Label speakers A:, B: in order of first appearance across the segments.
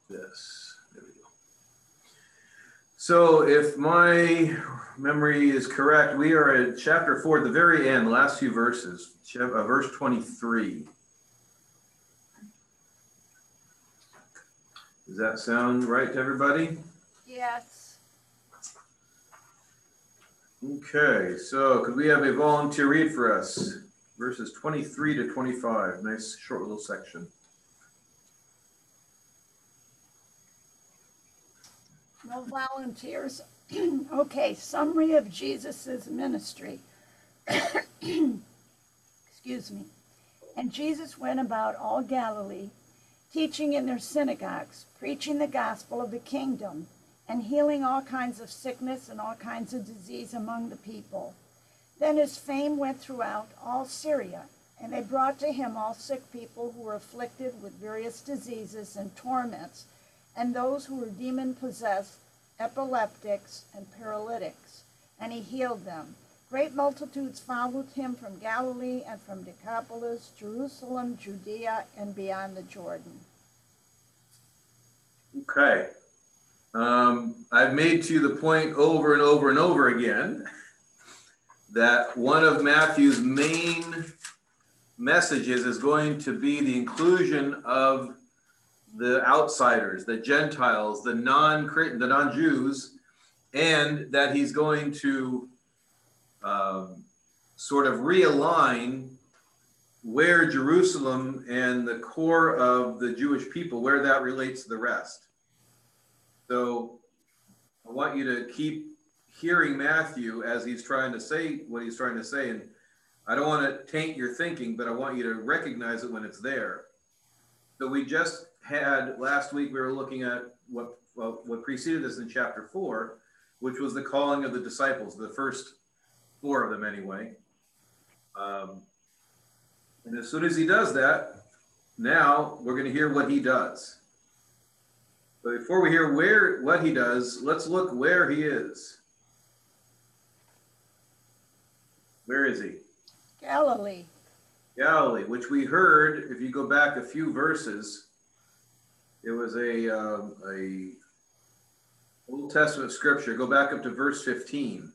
A: this. There we go. So if my memory is correct, we are at chapter 4 at the very end, the last few verses, verse 23. Does that sound right to everybody?
B: Yes.
A: Okay, so could we have a volunteer read for us? Verses 23 to 25. Nice short little section.
B: No volunteers. Okay, summary of Jesus's ministry. Excuse me. And Jesus went about all Galilee, teaching in their synagogues, preaching the gospel of the kingdom, and healing all kinds of sickness and all kinds of disease among the people. Then his fame went throughout all Syria, and they brought to him all sick people who were afflicted with various diseases and torments, and those who were demon-possessed, epileptics, and paralytics, and he healed them. Great multitudes followed him from Galilee and from Decapolis, Jerusalem, Judea, and beyond the Jordan.
A: Okay. I've made to you the point over and over and over again that one of Matthew's main messages is going to be the inclusion of the outsiders, the Gentiles, the non-Jews, and that he's going to sort of realign where Jerusalem and the core of the Jewish people, where that relates to the rest. So I want you to keep hearing Matthew as he's trying to say what he's trying to say. And I don't want to taint your thinking, but I want you to recognize it when it's there. So we just had, last week we were looking at what preceded this in chapter 4, which was the calling of the disciples, the first 4 of them anyway. And as soon as he does that, now we're going to hear what he does. But before we hear what he does, let's look where he is. Where is he?
B: Galilee.
A: Galilee, which we heard, if you go back a few verses, it was a Old Testament scripture. Go back up to verse 15,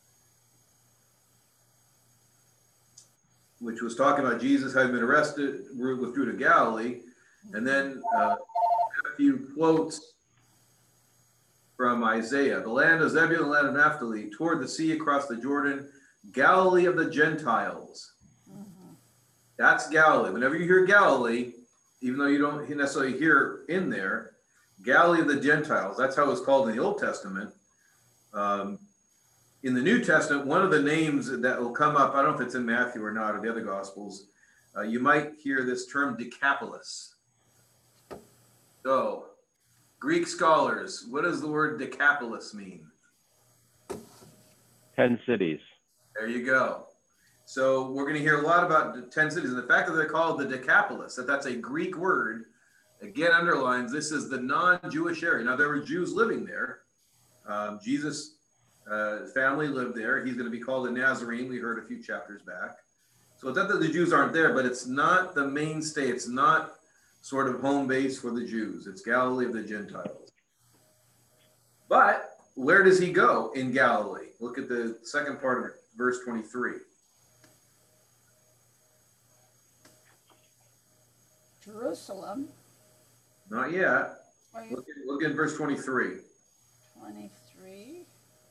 A: which was talking about Jesus having been arrested, withdrew to Galilee. And then Matthew quotes from Isaiah, the land of Zebulun, the land of Naphtali, toward the sea across the Jordan, Galilee of the Gentiles. Mm-hmm. That's Galilee. Whenever you hear Galilee, even though you don't necessarily hear in there, Galilee of the Gentiles, that's how it's called in the Old Testament. In the New Testament, one of the names that will come up, I don't know if it's in Matthew or not, or the other Gospels, you might hear this term Decapolis. So, Greek scholars, what does the word Decapolis mean?
C: 10 cities.
A: There you go. So we're going to hear a lot about the 10 cities. And the fact that they're called the Decapolis, that's a Greek word, again underlines this is the non-Jewish area. Now, there were Jews living there. Jesus' family lived there. He's going to be called a Nazarene. We heard a few chapters back. So it's not that the Jews aren't there, but it's not the mainstay. It's not sort of home base for the Jews. It's Galilee of the Gentiles. But where does he go in Galilee? Look at the second part of verse 23.
B: Jerusalem.
A: Not yet. Look at verse 23.
B: 23.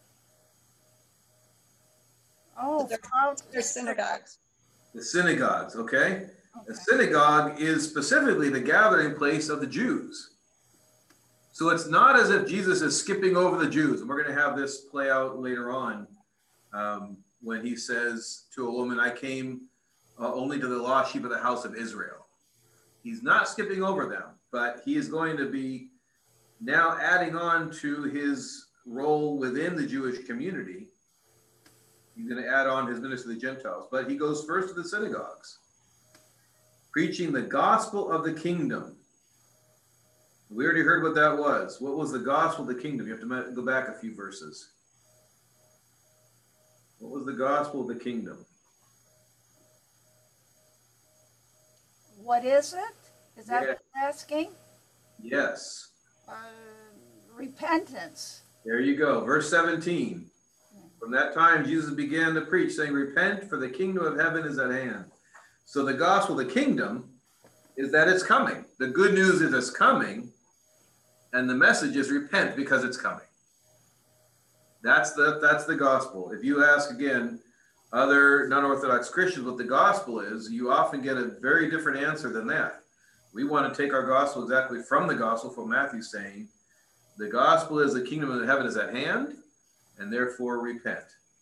B: Oh,
D: they're synagogues.
A: The synagogues, okay? A synagogue is specifically the gathering place of the Jews. So it's not as if Jesus is skipping over the Jews. And we're going to have this play out later on when he says to a woman, I came only to the lost sheep of the house of Israel. He's not skipping over them, but he is going to be now adding on to his role within the Jewish community. He's going to add on his ministry to the Gentiles, but he goes first to the synagogues, preaching the gospel of the kingdom. We already heard what that was. What was the gospel of the kingdom? You have to go back a few verses. What was the gospel of the kingdom?
B: What is it? Is that what you're asking?
A: Yes.
B: Repentance.
A: There you go. Verse 17. From that time, Jesus began to preach, saying, repent, for the kingdom of heaven is at hand. So the gospel of the kingdom is that it's coming. The good news is it's coming, and the message is repent because it's coming. That's the gospel. If you ask, again, other non-Orthodox Christians what the gospel is, you often get a very different answer than that. We want to take our gospel exactly from the gospel, from Matthew saying, the gospel is the kingdom of heaven is at hand, and therefore repent.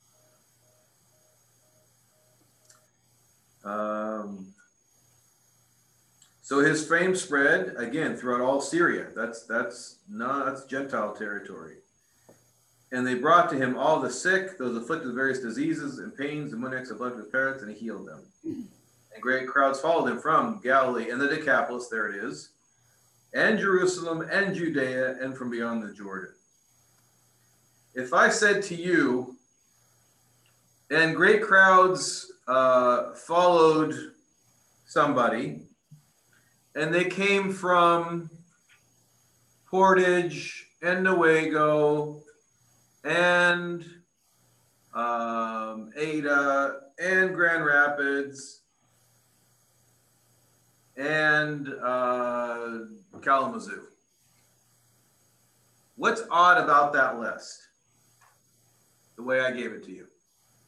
A: So his fame spread again throughout all Syria. That's Gentile territory. And they brought to him all the sick, those afflicted with various diseases and pains, and demoniacs, afflicted with parrots, and he healed them. And great crowds followed him from Galilee and the Decapolis, there it is, and Jerusalem and Judea, and from beyond the Jordan. If I said to you, and great crowds followed somebody, and they came from Portage and Newaygo and Ada and Grand Rapids and Kalamazoo. What's odd about that list? The way I gave it to you.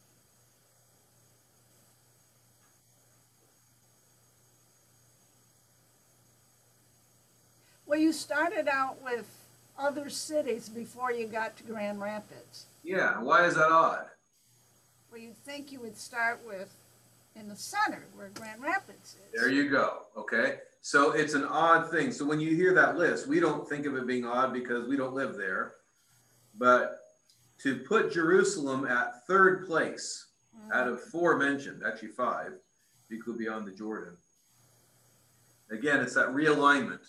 B: Well, you started out with other cities before you got to Grand Rapids.
A: Yeah, why is that odd?
B: Well, you'd think you would start with in the center where Grand Rapids is.
A: There you go. Okay. So it's an odd thing. So when you hear that list, we don't think of it being odd because we don't live there. But to put Jerusalem at third place out of 4 mentioned, actually 5, you could beyond the Jordan. Again, it's that realignment.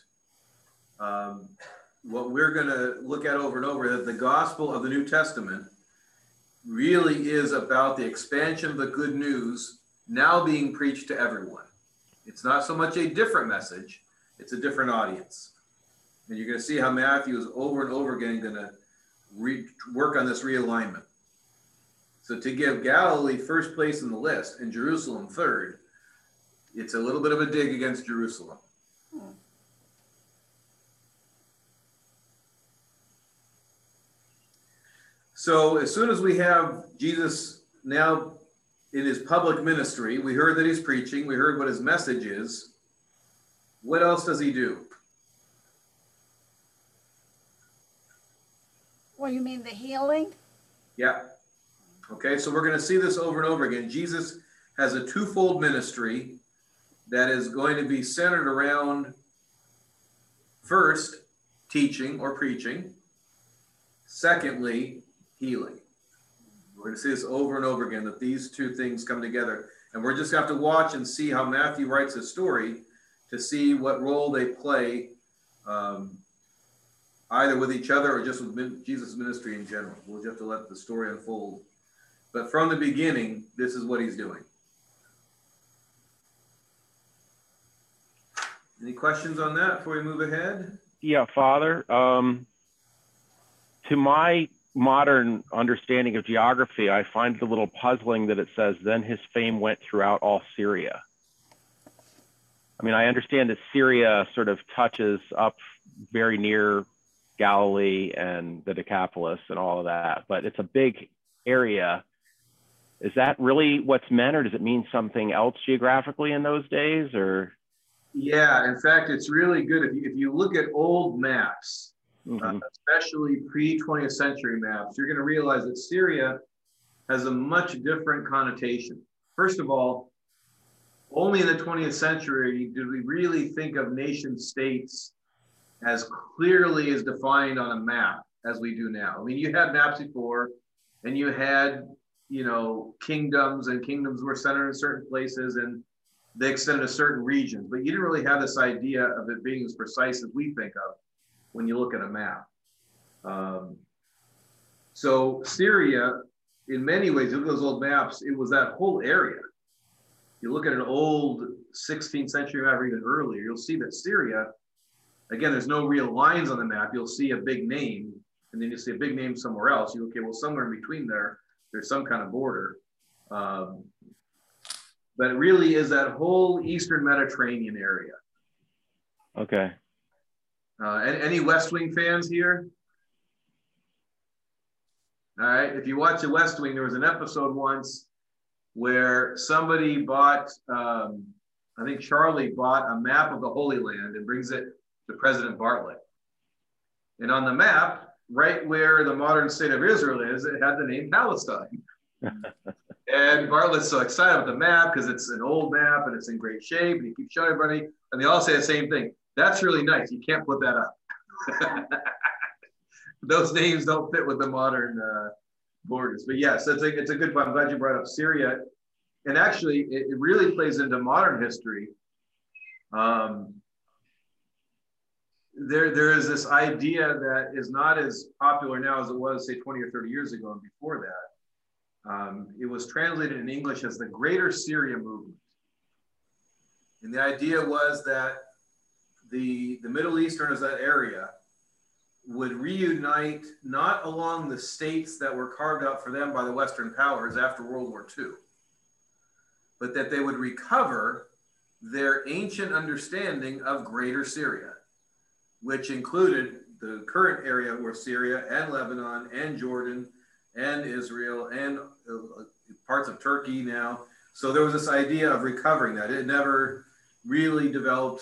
A: What we're going to look at over and over is that the gospel of the New Testament really is about the expansion of the good news now being preached to everyone. It's not so much a different message, it's a different audience. And you're going to see how Matthew is over and over again going to work on this realignment. So to give Galilee first place in the list and Jerusalem third, it's a little bit of a dig against Jerusalem. So as soon as we have Jesus now in his public ministry, we heard that he's preaching, we heard what his message is. What else does he do?
B: Well, you mean the healing?
A: Yeah. Okay, so we're going to see this over and over again. Jesus has a twofold ministry that is going to be centered around, first, teaching or preaching. Secondly, healing. We're going to see this over and over again, that these two things come together. And we're just going to have to watch and see how Matthew writes his story to see what role they play, either with each other or just with Jesus' ministry in general. We'll just have to let the story unfold. But from the beginning, this is what he's doing. Any questions on that before we move ahead?
C: Yeah, Father. To my modern understanding of geography, I find it a little puzzling that it says, then his fame went throughout all Syria. I mean, I understand that Syria sort of touches up very near Galilee and the Decapolis and all of that, but it's a big area. Is that really what's meant, or does it mean something else geographically in those days? Or
A: yeah, in fact, it's really good if you look at old maps, especially pre-20th century maps, you're going to realize that Syria has a much different connotation. First of all, only in the 20th century did we really think of nation states as clearly as defined on a map as we do now. I mean, you had maps before, and you had, you know, kingdoms, and kingdoms were centered in certain places, and they extended to certain regions. But you didn't really have this idea of it being as precise as we think of when you look at a map. So Syria, in many ways, you look at those old maps, it was that whole area. You look at an old 16th century map or even earlier, you'll see that Syria Again, there's no real lines on the map. You'll see a big name, and then you'll see a big name somewhere else. Okay, well, somewhere in between there, there's some kind of border. But it really is that whole Eastern Mediterranean area.
C: Okay.
A: Any West Wing fans here? All right, if you watch the West Wing, there was an episode once where somebody bought, I think Charlie bought a map of the Holy Land and brings it to President Bartlett. And on the map, right where the modern state of Israel is, it had the name Palestine. And Bartlett's so excited about the map because it's an old map and it's in great shape, and he keeps showing everybody, and they all say the same thing. That's really nice. You can't put that up. Those names don't fit with the modern borders. But yes, it's a good point. I'm glad you brought up Syria. And actually, it really plays into modern history. There is this idea that is not as popular now as it was, say, 20 or 30 years ago and before that. It was translated in English as the Greater Syria Movement. And the idea was that the Middle Easterners, that area, would reunite not along the states that were carved out for them by the Western powers after World War II, but that they would recover their ancient understanding of Greater Syria, which included the current area where Syria and Lebanon and Jordan and Israel and parts of Turkey now. So there was this idea of recovering that. It never really developed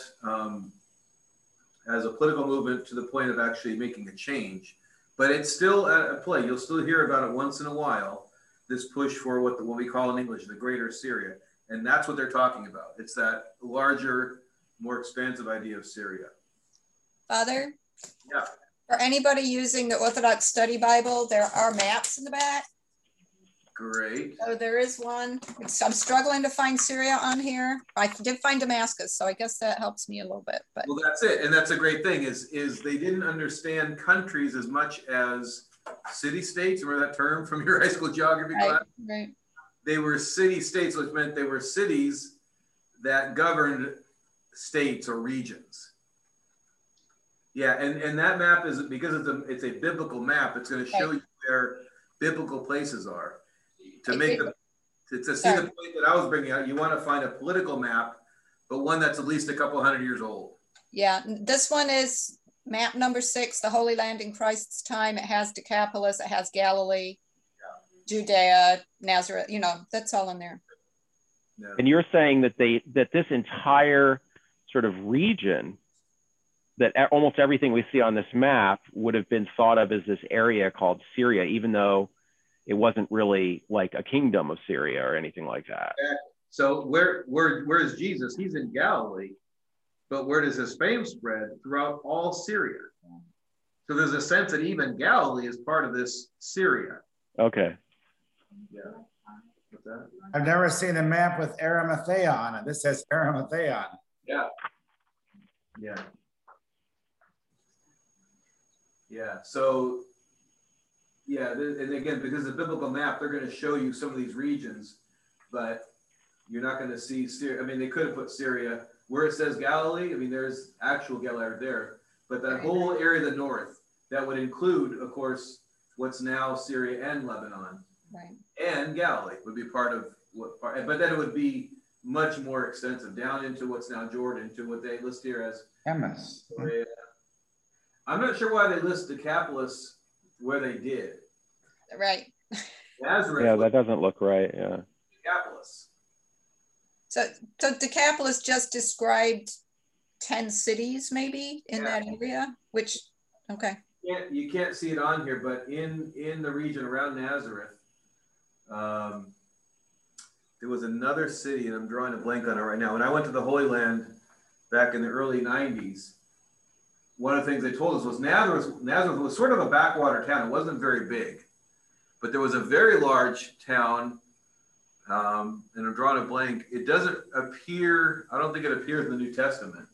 A: as a political movement to the point of actually making a change, but it's still at play. You'll still hear about it once in a while, this push for what we call in English, the Greater Syria. And that's what they're talking about. It's that larger, more expansive idea of Syria.
D: Father?
A: Yeah.
D: For anybody using the Orthodox Study Bible, there are maps in the back.
A: Great.
D: So there is one. I'm struggling to find Syria on here. I did find Damascus, so I guess that helps me a little bit. But
A: well, that's it. And that's a great thing is they didn't understand countries as much as city-states. Remember that term from your high school geography class?
D: Right.
A: They were city-states, which meant they were cities that governed states or regions. Yeah, and that map is, because it's a biblical map, it's going to show you where biblical places are. To see the point that I was bringing out, you want to find a political map, but one that's at least a couple hundred years old.
D: Yeah, this one is map number 6, the Holy Land in Christ's time. It has Decapolis, it has Galilee, Judea, Nazareth, that's all in there.
C: Yeah. And you're saying that this entire sort of region, that almost everything we see on this map would have been thought of as this area called Syria, even though it wasn't really like a kingdom of Syria or anything like that.
A: So where is Jesus? He's in Galilee, but where does his fame spread? Throughout all Syria. So there's a sense that even Galilee is part of this Syria.
C: Okay.
A: Yeah. What's that?
E: I've never seen a map with Arimathea on it. This says Arimathea on it.
A: Yeah. Yeah. Yeah. So, yeah, and again, because it's a biblical map, they're going to show you some of these regions, but you're not going to see Syria. I mean, they could have put Syria where it says Galilee. I mean, there's actual Galilee there, but that whole area of the north, that would include, of course, what's now Syria and Lebanon.
D: Right.
A: And Galilee would be part of what part, but then it would be much more extensive down into what's now Jordan, to what they list here as
E: Emmaus.
A: I'm not sure why they list Decapolis where they did.
D: Right.
A: Nazareth.
C: Yeah, that doesn't look right. Yeah.
A: Decapolis.
D: So Decapolis just described 10 cities maybe in that area, which, okay.
A: You can't see it on here, but in the region around Nazareth, there was another city, and I'm drawing a blank on it right now. When I went to the Holy Land back in the early 90s, one of the things they told us was Nazareth was sort of a backwater town. It wasn't very big, but there was a very large town, and I'm drawing a blank. It doesn't appear, I don't think it appears in the New Testament.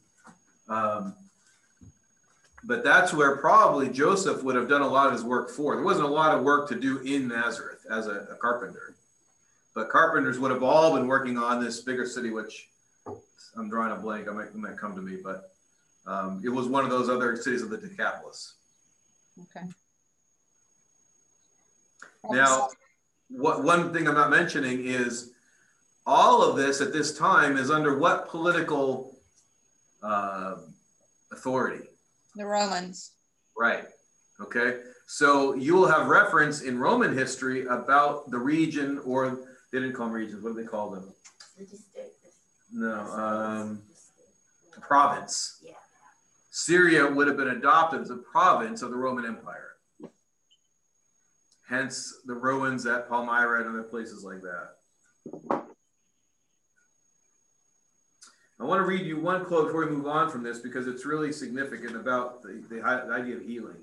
A: But that's where probably Joseph would have done a lot of his work for. There wasn't a lot of work to do in Nazareth as a carpenter. But carpenters would have all been working on this bigger city, which I'm drawing a blank. It might come to me. But It was one of those other cities of the Decapolis.
D: Okay.
A: Now, one thing I'm not mentioning is all of this at this time is under what political authority?
D: The Romans.
A: Right. Okay. So you will have reference in Roman history about the region, or they didn't call them regions. What do they call them? No, province.
F: Yeah.
A: Syria would have been adopted as a province of the Roman Empire. Hence the ruins at Palmyra and other places like that. I want to read you one quote before we move on from this, because it's really significant about the idea of healing.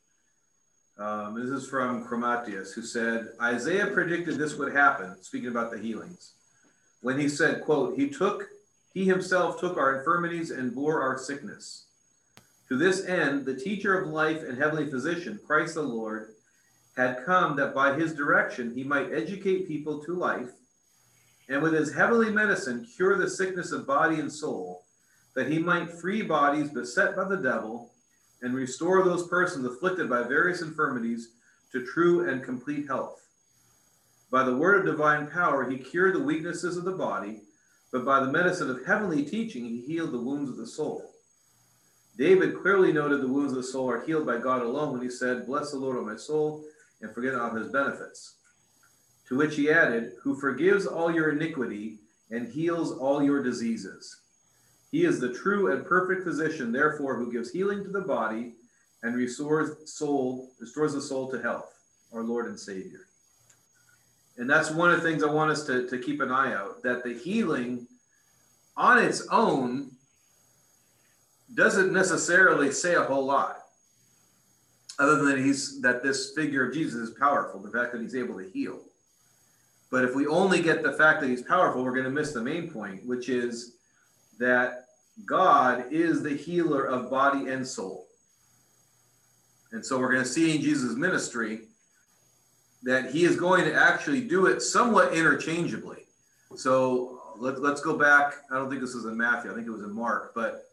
A: This is from Chromatius, who said, Isaiah predicted this would happen, speaking about the healings, when he said, quote, he himself took our infirmities and bore our sickness. To this end, the teacher of life and heavenly physician, Christ the Lord, had come that by his direction he might educate people to life, and with his heavenly medicine cure the sickness of body and soul, that he might free bodies beset by the devil, and restore those persons afflicted by various infirmities to true and complete health. By the word of divine power he cured the weaknesses of the body, but by the medicine of heavenly teaching he healed the wounds of the soul. David clearly noted the wounds of the soul are healed by God alone when he said, Bless the Lord, O my soul, and forget not his benefits. To which he added, who forgives all your iniquity and heals all your diseases. He is the true and perfect physician, therefore, who gives healing to the body and restores the soul to health, our Lord and Savior. And that's one of the things I want us to keep an eye out, that the healing on its own doesn't necessarily say a whole lot, other than that this figure of Jesus is powerful, the fact that he's able to heal. But if we only get the fact that he's powerful, we're going to miss the main point, which is that God is the healer of body and soul. And so we're going to see in Jesus' ministry that he is going to actually do it somewhat interchangeably. So let's go back. I don't think this was in Matthew. I think it was in Mark. But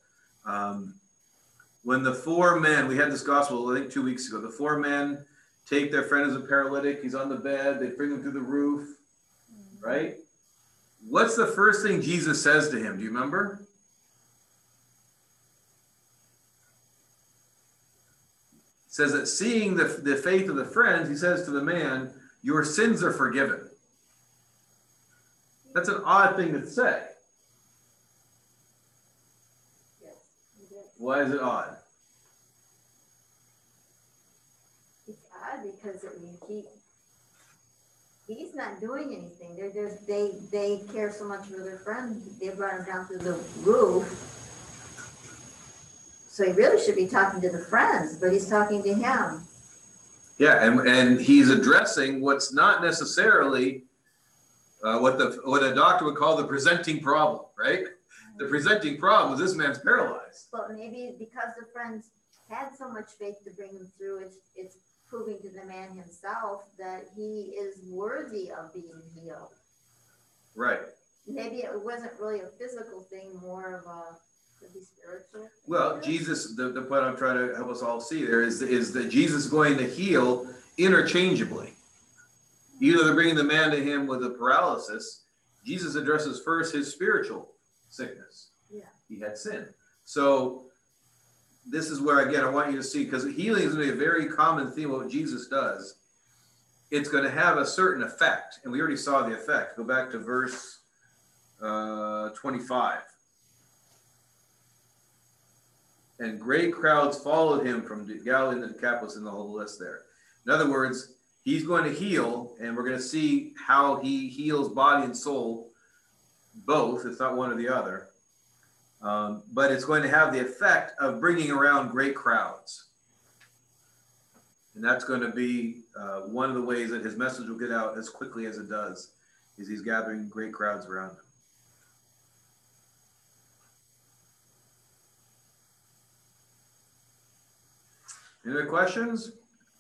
A: when the four men, we had this gospel, I think 2 weeks ago, the four men take their friend as a paralytic. He's on the bed. They bring him through the roof, right? What's the first thing Jesus says to him? Do you remember? It says that seeing the faith of the friends, he says to the man, your sins are forgiven. That's an odd thing to say.
F: Yes, it is.
A: Why is it odd?
F: It's odd because he's not doing anything. They care so much for their friend. They brought him down through the roof. So he really should be talking to the friends, but he's talking to him.
A: Yeah, and he's addressing what's not necessarily what a doctor would call the presenting problem, right? The presenting problem is this man's paralyzed.
F: But maybe because the friends had so much faith to bring him through, it's proving to the man himself that he is worthy of being healed.
A: Right.
F: Maybe it wasn't really a physical thing, more of a, could be spiritual.
A: Well, Jesus, the point I'm trying to help us all see there is that Jesus is going to heal interchangeably. Either they're bringing the man to him with a paralysis. Jesus addresses first his spiritual sickness.
F: Yeah.
A: He had sin. So this is where, again, I want you to see, because healing is going to be a very common theme of what Jesus does. It's going to have a certain effect, and we already saw the effect. Go back to verse 25. And great crowds followed him from Galilee and the Decapolis, and the whole list there. In other words, he's going to heal, and we're going to see how he heals body and soul, both. It's not one or the other. But it's going to have the effect of bringing around great crowds. And that's going to be one of the ways that his message will get out as quickly as it does, is he's gathering great crowds around him. Any other questions?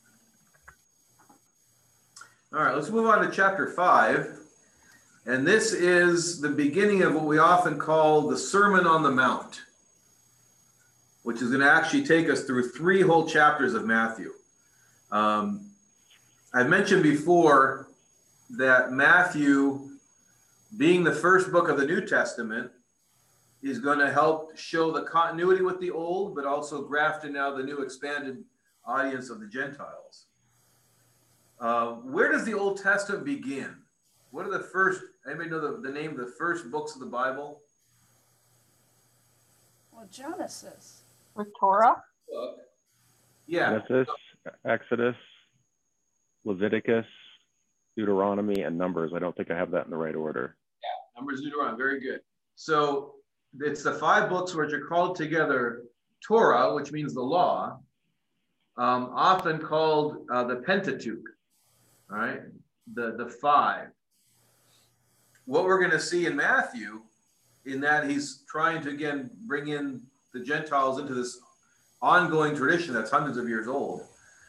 A: All right, let's move on to chapter 5. And this is the beginning of what we often call the Sermon on the Mount. which is going to actually take us through 3 whole chapters of Matthew. I mentioned before that Matthew, being the first book of the New Testament, is going to help show the continuity with the old, but also graft in now the new expanded audience of the Gentiles. Where does the Old Testament begin? What are the first, anybody know the name of the first books of the Bible?
B: Well, Genesis.
G: With Torah?
A: Yeah.
C: Genesis, Exodus, Leviticus, Deuteronomy, and Numbers. I don't think I have that in the right order.
A: Yeah, Numbers, Deuteronomy, very good. So it's the 5 books which are called together Torah, which means the law, often called the Pentateuch, all right? The 5. What we're going to see in Matthew, in that he's trying to, again, bring in the Gentiles into this ongoing tradition that's hundreds of years old.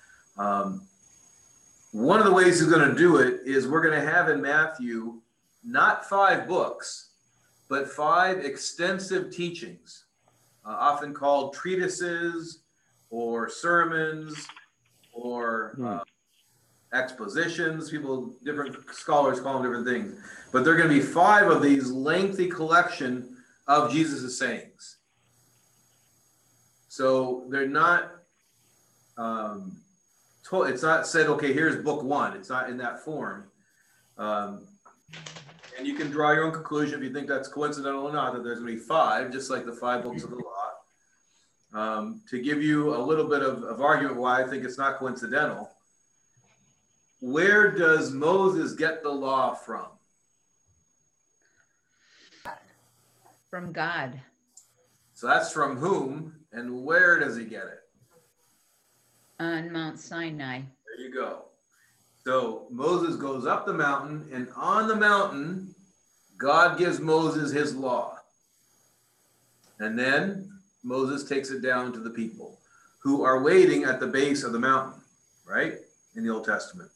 A: One of the ways he's going to do it is we're going to have in Matthew not 5 books, but 5 extensive teachings, often called treatises or sermons or expositions. Different scholars call them different things. But there are going to be 5 of these lengthy collection of Jesus' sayings. So they're not, it's not said, okay, here's book 1. It's not in that form. And you can draw your own conclusion if you think that's coincidental or not, that there's going to be 5, just like the 5 books of the law. To give you a little bit of argument why I think it's not coincidental, where does Moses get the law from?
H: From God.
A: So that's from whom, and where does he get it?
H: On Mount Sinai.
A: There you go. So Moses goes up the mountain, and on the mountain, God gives Moses his law. And then Moses takes it down to the people who are waiting at the base of the mountain, right? In the Old Testament.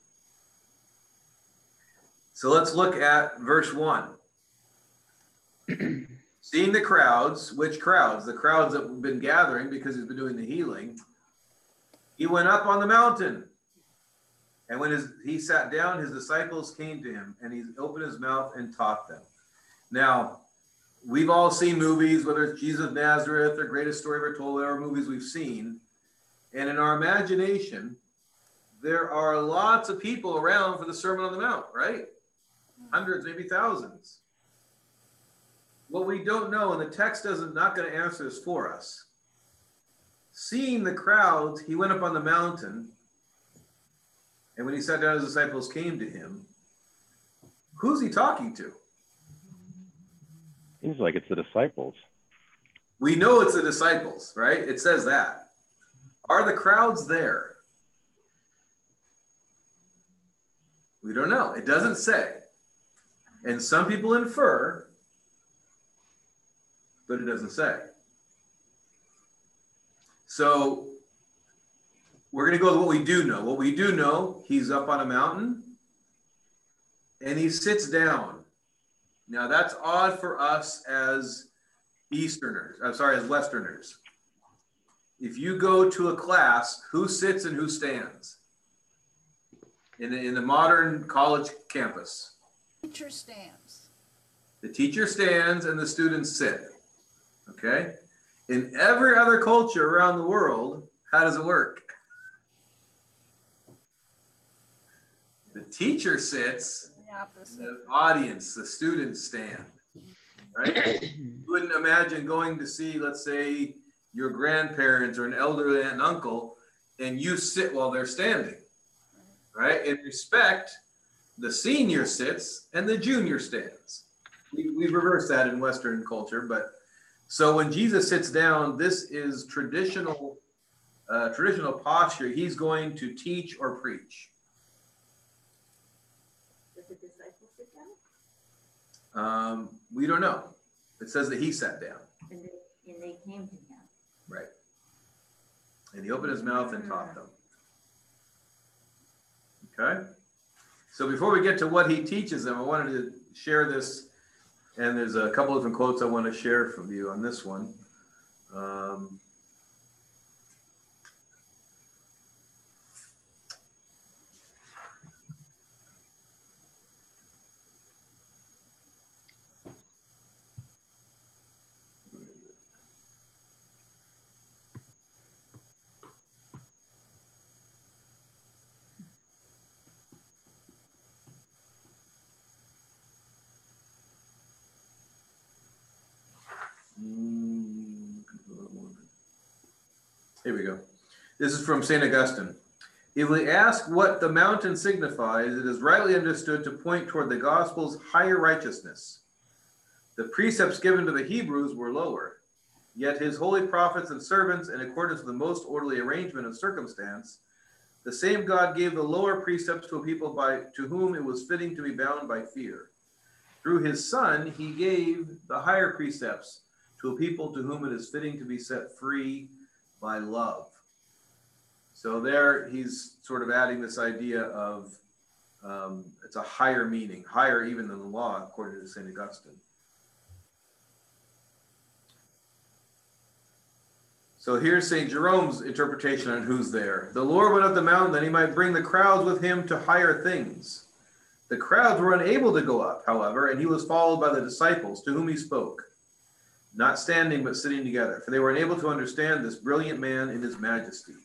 A: So let's look at verse 1. Seeing the crowds, which crowds? The crowds that have been gathering because he's been doing the healing. He went up on the mountain. And when he sat down, his disciples came to him, and he opened his mouth and taught them. Now, we've all seen movies, whether it's Jesus of Nazareth or Greatest Story Ever Told, or movies we've seen. And in our imagination, there are lots of people around for the Sermon on the Mount, right? Hundreds, maybe thousands. What we don't know, and the text not going to answer this for us. Seeing the crowds, he went up on the mountain, and when he sat down, his disciples came to him. Who's he talking to?
C: Seems like it's the disciples.
A: We know it's the disciples, right? It says that. Are the crowds there? We don't know. It doesn't say. And some people infer, but it doesn't say. So we're going to go with what we do know. What we do know, he's up on a mountain and he sits down. Now that's odd for us as as Westerners. If you go to a class, who sits and who stands? In the modern college campus.
B: Teacher stands.
A: The teacher stands and the students sit. Okay? In every other culture around the world, how does it work? The teacher sits, the audience, the students stand. Right? You wouldn't imagine going to see, let's say, your grandparents or an elderly aunt and uncle, and you sit while they're standing. Right? In respect, the senior sits and the junior stands. We've reversed that in Western culture, but so when Jesus sits down, this is traditional posture. He's going to teach or preach.
F: Did the disciples sit down?
A: We don't know. It says that he sat down.
F: And they came to him.
A: Right. And he opened his mouth and taught them. Okay. So before we get to what he teaches them, I wanted to share this. And there's a couple of different quotes I want to share from you on this one. Here we go. This is from St. Augustine. If we ask what the mountain signifies, it is rightly understood to point toward the gospel's higher righteousness. The precepts given to the Hebrews were lower, yet his holy prophets and servants, in accordance with the most orderly arrangement of circumstance, the same God gave the lower precepts to a people to whom it was fitting to be bound by fear. Through his Son, he gave the higher precepts to a people to whom it is fitting to be set free by love. So there he's sort of adding this idea of it's a higher meaning, higher even than the law, according to St. Augustine. So here's St. Jerome's interpretation on who's there. The Lord went up the mountain that he might bring the crowds with him to higher things. The crowds were unable to go up, however, and he was followed by the disciples to whom he spoke, not standing but sitting together, for they were unable to understand this brilliant man in his majesty.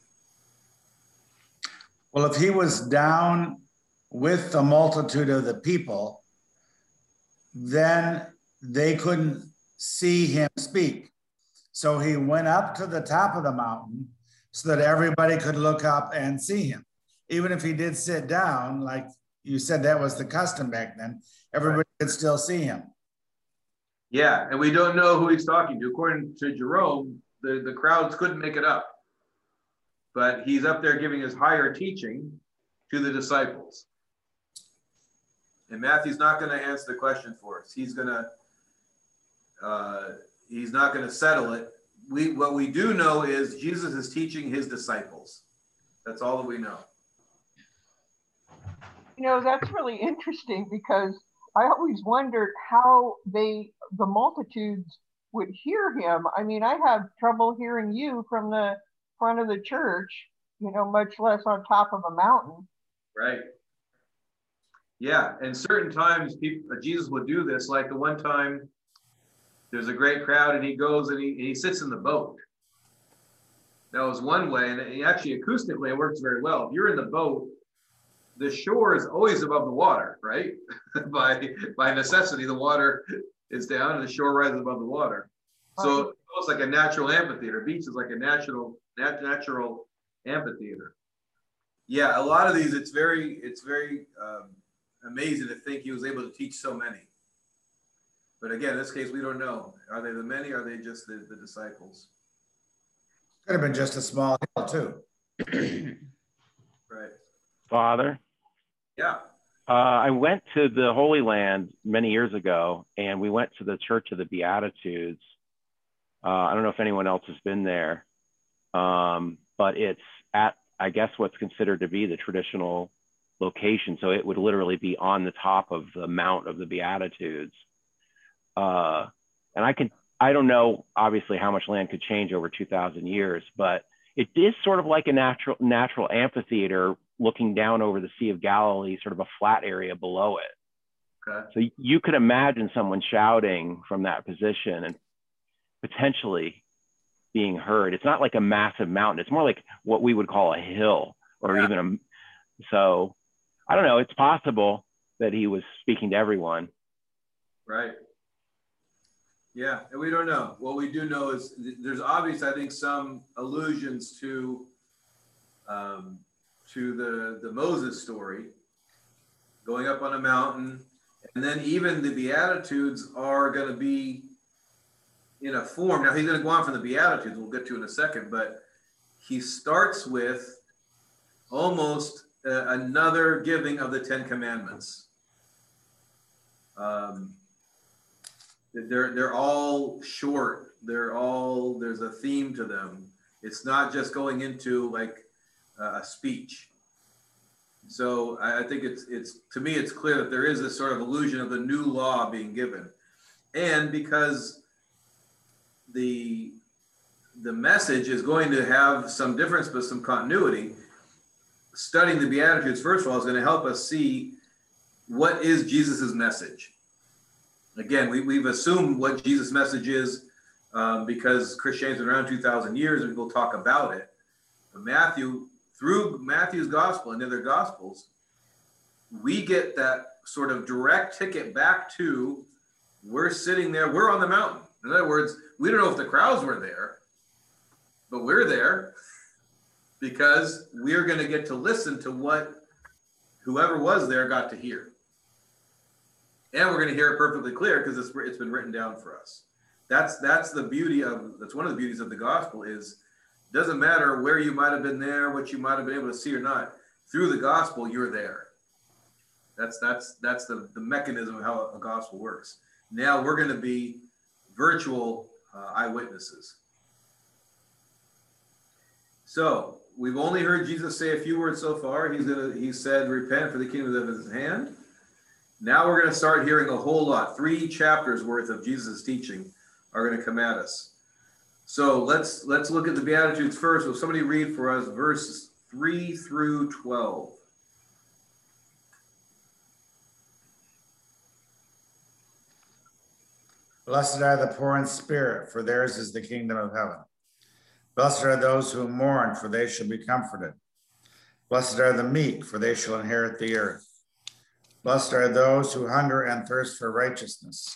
E: Well, if he was down with the multitude of the people, then they couldn't see him speak. So he went up to the top of the mountain so that everybody could look up and see him. Even if he did sit down, like you said, that was the custom back then, everybody could still see him.
A: Yeah, and we don't know who he's talking to. According to Jerome, the crowds couldn't make it up. But he's up there giving his higher teaching to the disciples. And Matthew's not going to answer the question for us. He's not going to settle it. What we do know is Jesus is teaching his disciples. That's all that we know.
G: You know, that's really interesting because I always wondered how the multitudes would hear him. I mean, I have trouble hearing you from the front of the church, you know, much less on top of a mountain.
A: Right. Yeah, and certain times Jesus would do this, like the one time there's a great crowd and he goes and he sits in the boat. That was one way, and actually acoustically it works very well. If you're in the boat, the shore is always above the water, right? by necessity, the water is down and the shore rises above the water. So it's almost like a natural amphitheater. Beach is like a natural amphitheater. Yeah, a lot of these, it's very amazing to think he was able to teach so many. But again, in this case, we don't know. Are they the many? Or are they just the disciples?
E: Could have been just a small hill too.
A: Right.
C: Father?
A: Yeah.
C: I went to the Holy Land many years ago, and we went to the Church of the Beatitudes. I don't know if anyone else has been there, but it's at, I guess, what's considered to be the traditional location. So it would literally be on the top of the Mount of the Beatitudes. And I don't know, obviously, how much land could change over 2,000 years, but it is sort of like a natural amphitheater looking down over the Sea of Galilee, sort of a flat area below it.
A: Okay.
C: So you could imagine someone shouting from that position and potentially being heard. It's not like a massive mountain. It's more like what we would call a hill, or even so I don't know. It's possible that he was speaking to everyone.
A: Right. Yeah, and we don't know. What we do know is there's obvious, I think, some allusions to the Moses story, going up on a mountain, and then even the Beatitudes are going to be in a form. Now he's going to go on from the Beatitudes, we'll get to in a second, but he starts with almost another giving of the Ten Commandments. They're all short. There's a theme to them. It's not just going into like a speech. So I think it's to me, it's clear that there is this sort of illusion of the new law being given. And because the message is going to have some difference, but some continuity, studying the Beatitudes, first of all, is going to help us see what is Jesus's message. Again, we've assumed what Jesus' message is because Christianity's been around 2,000 years and we'll talk about it. But through Matthew's gospel and the other gospels, we get that sort of direct ticket back to, we're sitting there, we're on the mountain. In other words, we don't know if the crowds were there, but we're there because we're going to get to listen to what whoever was there got to hear. And we're going to hear it perfectly clear because it's been written down for us. That's the beauty of, that's one of the beauties of the gospel is, doesn't matter where you might have been there, what you might have been able to see or not, through the gospel, you're there. That's the mechanism of how a gospel works. Now we're going to be virtual eyewitnesses. So we've only heard Jesus say a few words so far. He said, repent for the kingdom is at hand. Now we're going to start hearing a whole lot. 3 chapters worth of Jesus' teaching are going to come at us. So let's look at the Beatitudes first. Will somebody read for us verses 3 through 12?
E: Blessed are the poor in spirit, for theirs is the kingdom of heaven. Blessed are those who mourn, for they shall be comforted. Blessed are the meek, for they shall inherit the earth. Blessed are those who hunger and thirst for righteousness,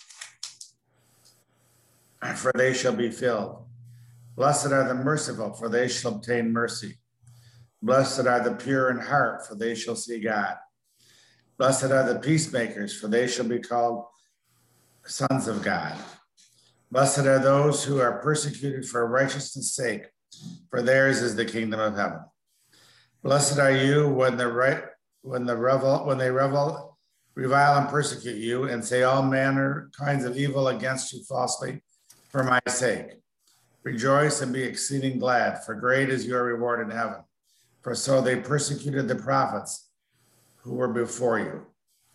E: for they shall be filled. Blessed are the merciful, for they shall obtain mercy. Blessed are the pure in heart, for they shall see God. Blessed are the peacemakers, for they shall be called sons of God. Blessed are those who are persecuted for righteousness' sake, for theirs is the kingdom of heaven. Blessed are you when they revile and persecute you, and say all manner kinds of evil against you falsely for my sake. Rejoice and be exceeding glad, for great is your reward in heaven. For so they persecuted the prophets who were before you.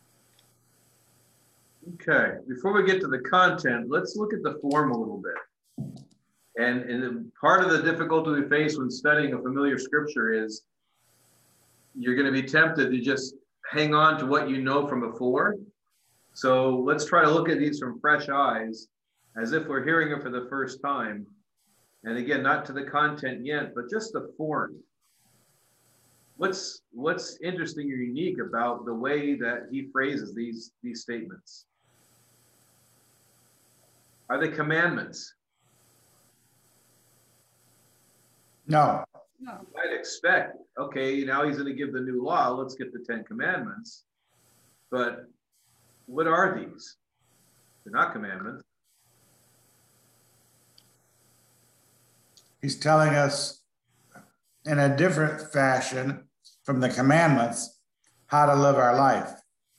A: Okay, before we get to the content, let's look at the form a little bit. And part of the difficulty we face when studying a familiar scripture is you're going to be tempted to just hang on to what you know from before. So let's try to look at these from fresh eyes, as if we're hearing it for the first time. And again, not to the content yet, but just the form. What's interesting or unique about the way that he phrases these statements? Are they commandments?
E: No.
A: I'd expect, okay, now he's going to give the new law. Let's get the 10 commandments. But what are these? They're not commandments.
E: He's telling us in a different fashion from the commandments how to live our life.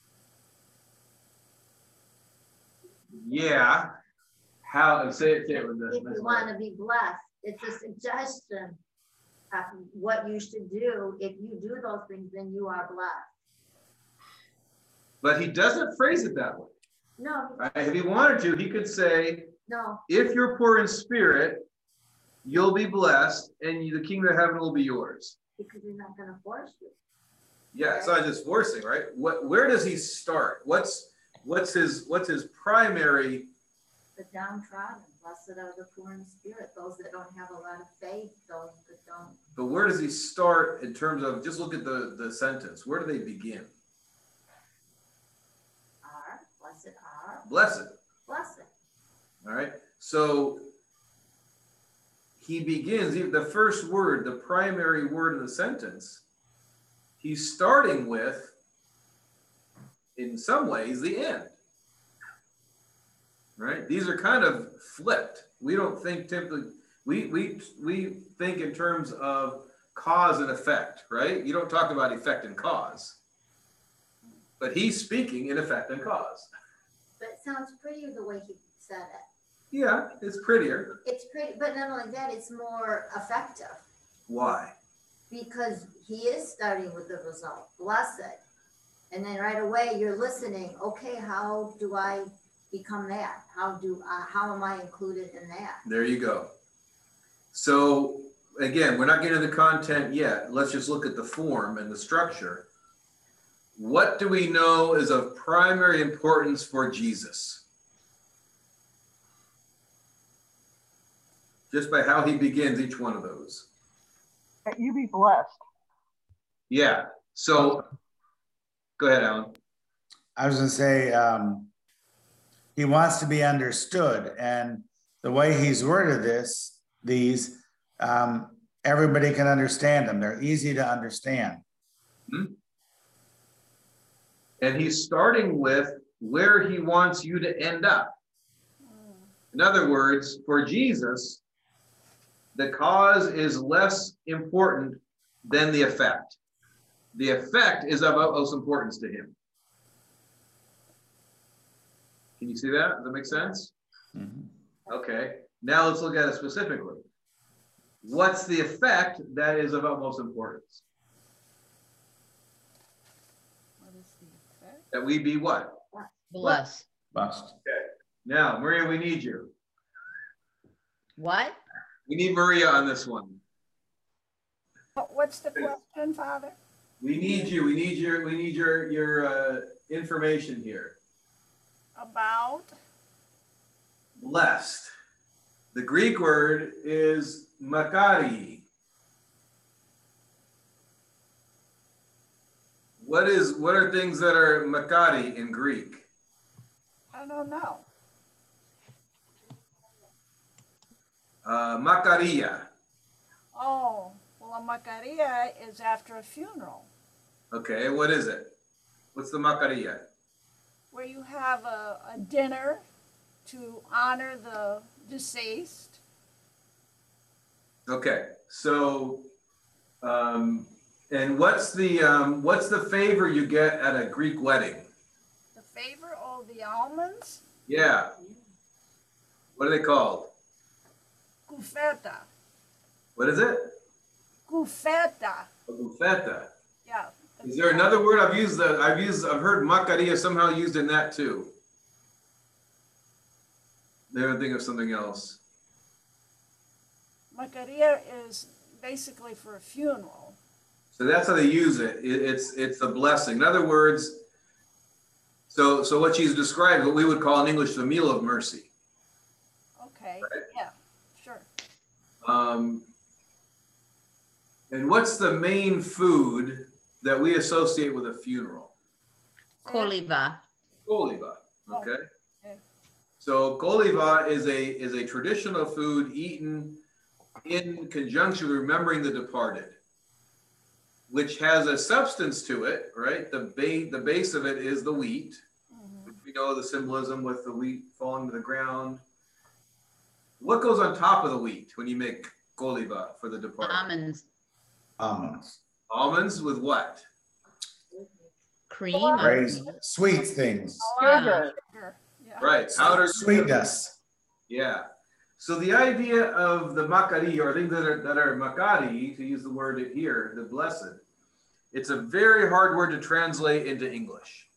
A: Yeah. How? Say it with this.
F: If you want to be blessed, it's a suggestion of what you should do. If you do those things, then you are blessed.
A: But he doesn't phrase it that way.
F: No.
A: Right? If he wanted to, he could say,
F: no.
A: If you're poor in spirit, you'll be blessed, and the kingdom of heaven will be yours.
F: Because he's not going to force you.
A: Yeah, it's not just forcing, right? Where does he start? What's his primary?
F: The downtrodden, blessed are the poor in spirit, those that don't have a lot of faith, those that don't.
A: But where does he start in terms of, just look at the sentence. Where do they begin?
F: Blessed are.
A: Blessed.
F: Blessed.
A: All right. So he begins, the first word, the primary word in the sentence, he's starting with, in some ways, the end. Right? These are kind of flipped. We don't think typically, we think in terms of cause and effect, right? You don't talk about effect and cause. But he's speaking in effect and cause.
F: But it sounds prettier the way he said it.
A: Yeah, it's prettier.
F: It's pretty, but not only that, it's more effective.
A: Why?
F: Because he is starting with the result, blessed. And then right away you're listening, okay, how do I become that? How am I included in that?
A: There you go. So again, we're not getting to the content yet. Let's just look at the form and the structure. What do we know is of primary importance for Jesus? Just by how he begins each one of those.
G: That you be blessed.
A: Yeah. So go ahead, Alan.
E: I was going to say, he wants to be understood. And the way he's worded these, everybody can understand them. They're easy to understand.
A: And he's starting with where he wants you to end up. In other words, for Jesus, the cause is less important than the effect. The effect is of utmost importance to him. Can you see that? Does that make sense? Okay. Now let's look at it specifically. What's the effect that is of utmost importance?
B: What is the effect?
A: That we be what?
H: Blessed.
E: Blessed.
A: Okay. Now, Maria, we need you.
H: What?
A: We need Maria on this one.
B: What's the question, Father?
A: We need you. We need your information here.
B: About?
A: Blessed. The Greek word is makari. What are things that are makari in Greek?
B: I don't know.
A: Makaria.
B: Oh, well, a Makaria is after a funeral,
A: Okay, what is it? What's the Makaria?
B: where you have a dinner to honor the deceased.
A: Okay, so, and what's the favor you get at a Greek wedding?
B: The favor, oh, the almonds?
A: Yeah. What are they called?
B: Gufeta.
A: What is it?
B: Gufeta.
A: A buffetta.
B: Yeah.
A: Is there another word I've heard Makaria somehow used in that too. They're thinking of something else.
B: Makaria is basically for a funeral.
A: So that's how they use it. It's a blessing. In other words, so what she's described, what we would call in English the meal of mercy.
B: Okay,
A: Right.
B: yeah, sure.
A: And what's the main food that we associate with a funeral?
H: Koliva.
A: Koliva. Okay.
B: Okay.
A: So koliva is a traditional food eaten in conjunction with remembering the departed, which has a substance to it, right? The base of it is the wheat.
B: Mhm.
A: We know the symbolism with the wheat falling to the ground. What goes on top of the wheat when you make koliva for the departed?
H: Almonds.
E: Almonds.
A: Almonds with what?
H: Cream.
E: Raised sweet things.
G: Sugar.
B: Sugar, yeah.
A: Right, powdered
E: Sweetness.
A: Yeah. So the idea of the makari, or things that are makari, to use the word here, the blessed, it's a very hard word to translate into English.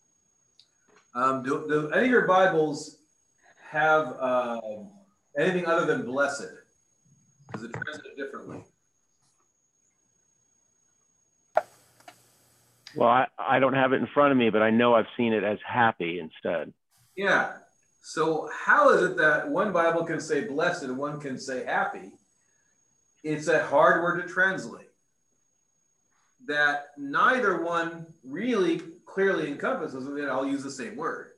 A: Do any of your Bibles have anything other than blessed? Does it translate differently?
C: Well, I don't have it in front of me, but I know I've seen it as happy instead.
A: Yeah. So how is it that one Bible can say blessed and one can say happy? It's a hard word to translate. That neither one really clearly encompasses, and I'll use the same word.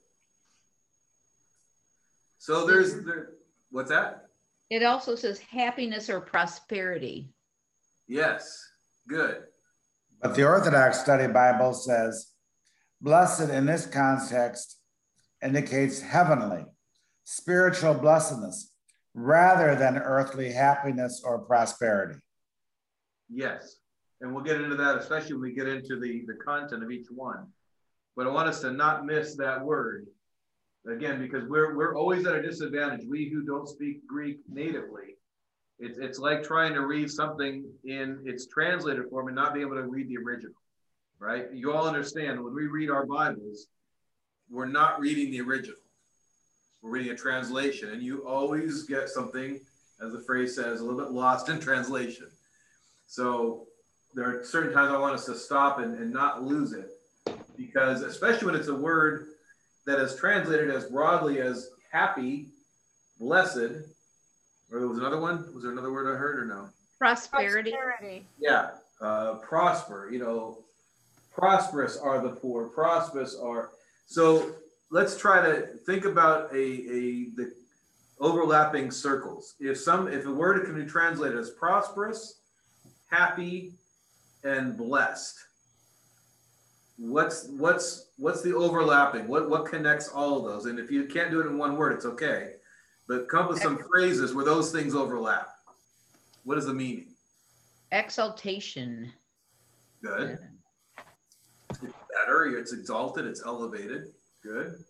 A: So what's that?
H: It also says happiness or prosperity.
A: Yes, good.
E: But the Orthodox Study Bible says, blessed in this context indicates heavenly, spiritual blessedness, rather than earthly happiness or prosperity.
A: Yes, and we'll get into that, especially when we get into the content of each one. But I want us to not miss that word, again, because we're always at a disadvantage. We who don't speak Greek natively, it's like trying to read something in its translated form and not be able to read the original, right? You all understand when we read our Bibles, we're not reading the original. We're reading a translation, and you always get something, as the phrase says, a little bit lost in translation. So there are certain times I want us to stop and not lose it, because especially when it's a word that is translated as broadly as happy, blessed, or there was another one? Was there another word I heard or no?
H: Prosperity.
A: Yeah, prosper, prosperous are the poor, prosperous are. So let's try to think about a overlapping circles. If a word can be translated as prosperous, happy, and blessed, what's the overlapping? What connects all of those? And if you can't do it in one word, it's okay. But come up with some phrases where those things overlap. What is the meaning?
H: Exaltation.
A: Good. It's better. It's exalted. It's elevated. Good.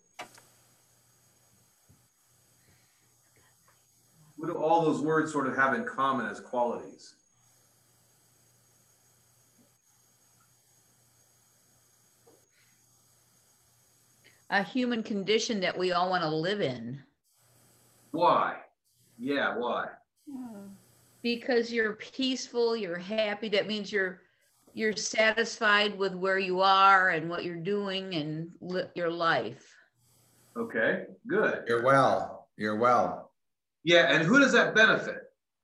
A: What do all those words sort of have in common as qualities?
H: A human condition that we all want to live in.
A: Why? Yeah, why?
H: Because you're peaceful, you're happy. That means you're satisfied with where you are and what you're doing and your life.
A: Okay, good.
E: You're well. You're well.
A: Yeah, and who does that benefit?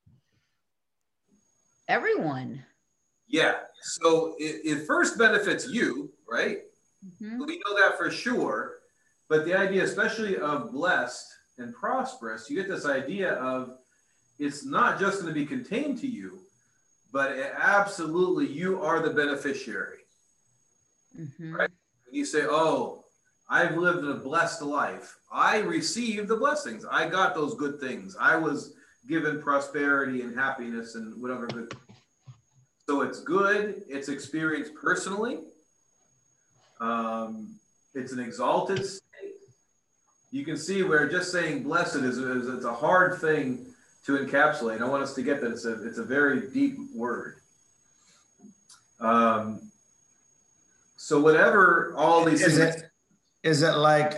H: Everyone.
A: Yeah, so it first benefits you, right?
H: Mm-hmm.
A: We know that for sure. But the idea, especially of blessed and prosperous, you get this idea of it's not just going to be contained to you, but absolutely you are the beneficiary.
H: Mm-hmm.
A: Right? When you say, oh, I've lived a blessed life. I received the blessings. I got those good things. I was given prosperity and happiness and whatever good. So it's good. It's experienced personally. It's an exalted state. You can see where just saying blessed is it's a hard thing to encapsulate. I want us to get that it's a very deep word. So whatever all these things.
E: Is it like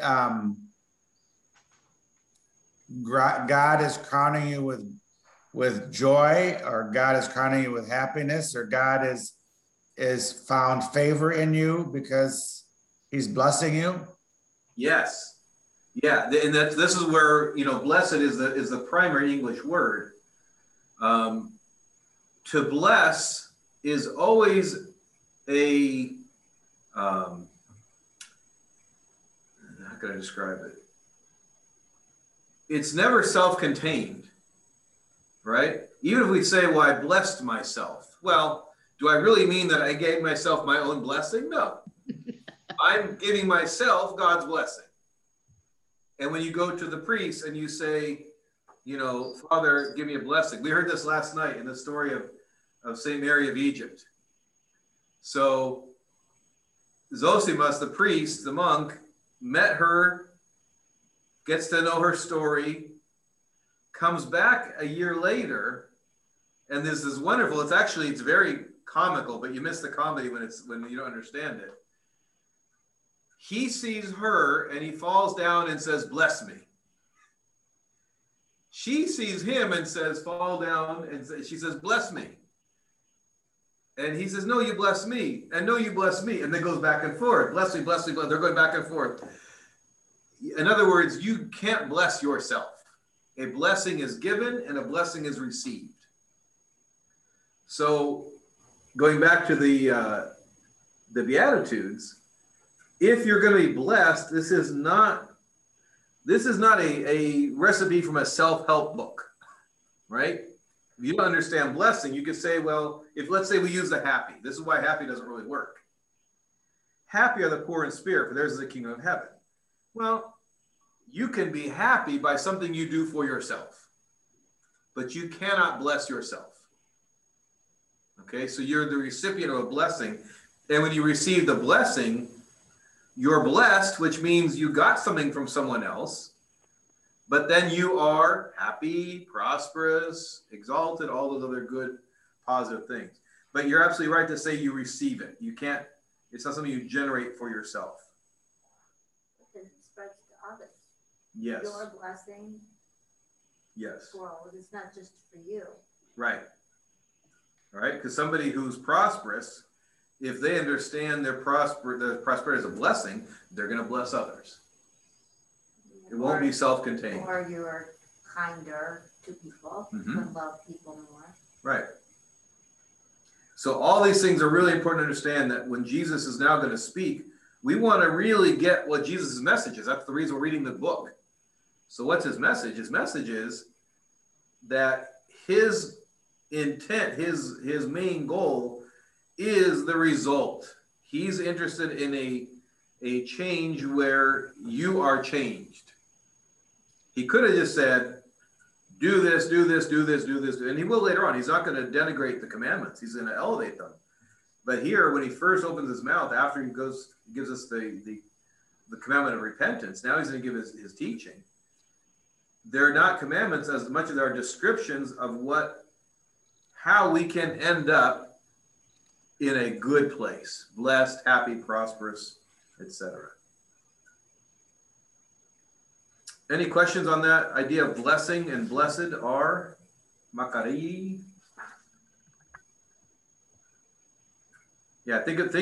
E: God is crowning you with joy, or God is crowning you with happiness, or God is found favor in you because he's blessing you?
A: Yes. Yeah, and this is where, blessed is the primary English word. To bless is always a, how can I describe it? It's never self-contained, right? Even if we say, well, I blessed myself. Well, do I really mean that I gave myself my own blessing? No. I'm giving myself God's blessing. And when you go to the priest and you say, Father, give me a blessing. We heard this last night in the story of St. Mary of Egypt. So Zosimus, the priest, the monk, met her, gets to know her story, comes back a year later, and this is wonderful. It's very comical, but you miss the comedy when you don't understand it. He sees her and he falls down and says, bless me. She sees him and says, fall down, and she says, bless me. And he says, no, you bless me. And no, you bless me. And then goes back and forth. Bless me, bless me, bless me. They're going back and forth. In other words, you can't bless yourself. A blessing is given and a blessing is received. So going back to the Beatitudes, if you're going to be blessed, this is not a recipe from a self-help book, right? If you don't understand blessing, you could say, well, let's say we use the happy. This is why happy doesn't really work. Happy are the poor in spirit, for theirs is the kingdom of heaven. Well, you can be happy by something you do for yourself, but you cannot bless yourself. Okay, so you're the recipient of a blessing. And when you receive the blessing, you're blessed, which means you got something from someone else, but then you are happy, prosperous, exalted, all those other good, positive things. But you're absolutely right to say you receive it. You can't, it's not something you generate for yourself.
F: It spreads to others.
A: Yes.
F: Your blessing.
A: Yes.
F: Well, it's not just for you.
A: Right. Right? Because somebody who's prosperous, if they understand the prosperity is a blessing, they're going to bless others. It won't be self-contained.
F: Or you're kinder to people, and love people more.
A: Right. So all these things are really important to understand, that when Jesus is now going to speak, we want to really get what Jesus' message is. That's the reason we're reading the book. So what's his message? His message is that his intent, his main goal is the result. He's interested in a change where you are changed. He could have just said, do this, do this, do this, do this, and he will later on. He's not going to denigrate the commandments. He's going to elevate them. But here, when he first opens his mouth, after he gives us the commandment of repentance, now he's going to give his teaching. They're not commandments as much as they are descriptions of how we can end up in a good place, blessed, happy, prosperous, etc. Any questions on that idea of blessing and blessed are Makari? Yeah, think of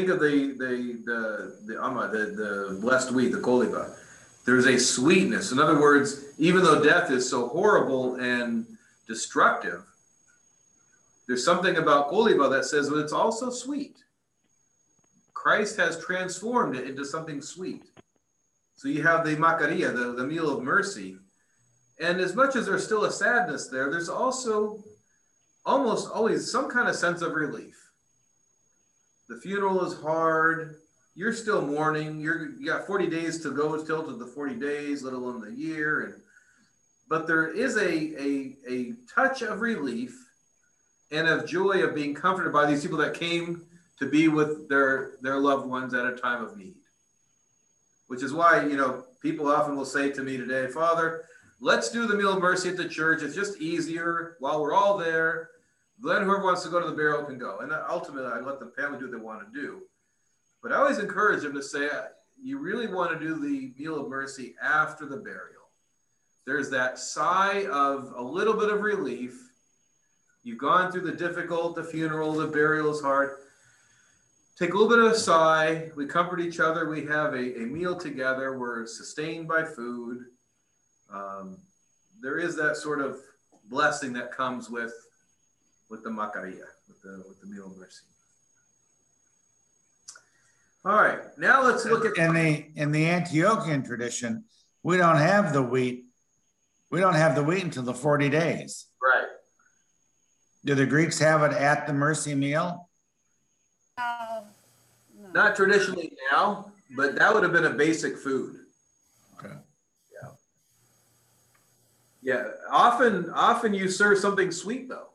A: the blessed wheat, the koliba. There's a sweetness. In other words, even though death is so horrible and destructive, there's something about koliba that says that it's also sweet. Christ has transformed it into something sweet. So you have the makaria, the meal of mercy. And as much as there's still a sadness there, there's also almost always some kind of sense of relief. The funeral is hard. You're still mourning. You got 40 days to go still to the 40 days, let alone the year. But there is a touch of relief and of joy of being comforted by these people that came to be with their loved ones at a time of need. Which is why, people often will say to me today, Father, let's do the meal of mercy at the church. It's just easier while we're all there. Then whoever wants to go to the burial can go. And ultimately, I let the family do what they want to do. But I always encourage them to say, you really want to do the meal of mercy after the burial. There's that sigh of a little bit of relief. You've gone through the funeral, the burial is hard. Take a little bit of a sigh. We comfort each other. We have a meal together. We're sustained by food. There is that sort of blessing that comes with the makaria, with the meal of mercy. All right, now let's look at
E: in the Antiochian tradition. We don't have the wheat. We don't have the wheat until the 40 days.
A: Right.
E: Do the Greeks have it at the mercy meal?
B: No.
A: Not traditionally now, but that would have been a basic food.
E: Okay.
A: Yeah. Often you serve something sweet though.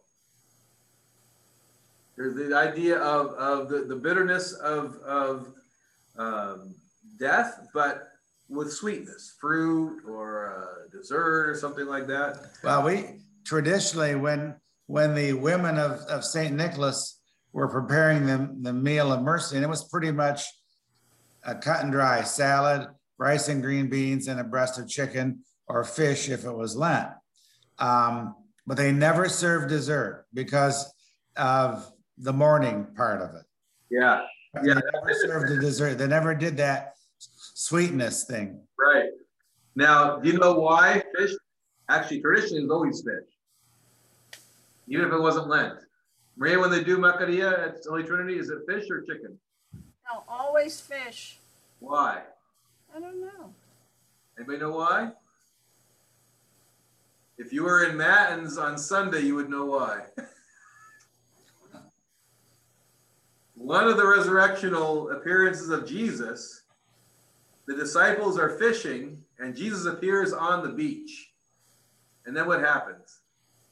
A: There's the idea of the bitterness of death, but with sweetness, fruit or dessert or something like that.
E: Well, we traditionally, when the women of St. Nicholas were preparing the meal of mercy, and it was pretty much a cut and dry salad, rice and green beans, and a breast of chicken or fish if it was Lent. But they never served dessert because of the mourning part of it.
A: Yeah.
E: They never served the dessert. They never did that sweetness thing.
A: Right. Now, do you know why fish? Actually, traditionally is always fish, even if it wasn't Lent. Maria, when they do Makaria at Holy Trinity, is it fish or chicken?
B: No, always fish.
A: Why?
B: I don't know.
A: Anybody know why? If you were in Matins on Sunday, you would know why. One of the resurrectional appearances of Jesus, the disciples are fishing and Jesus appears on the beach. And then what happens?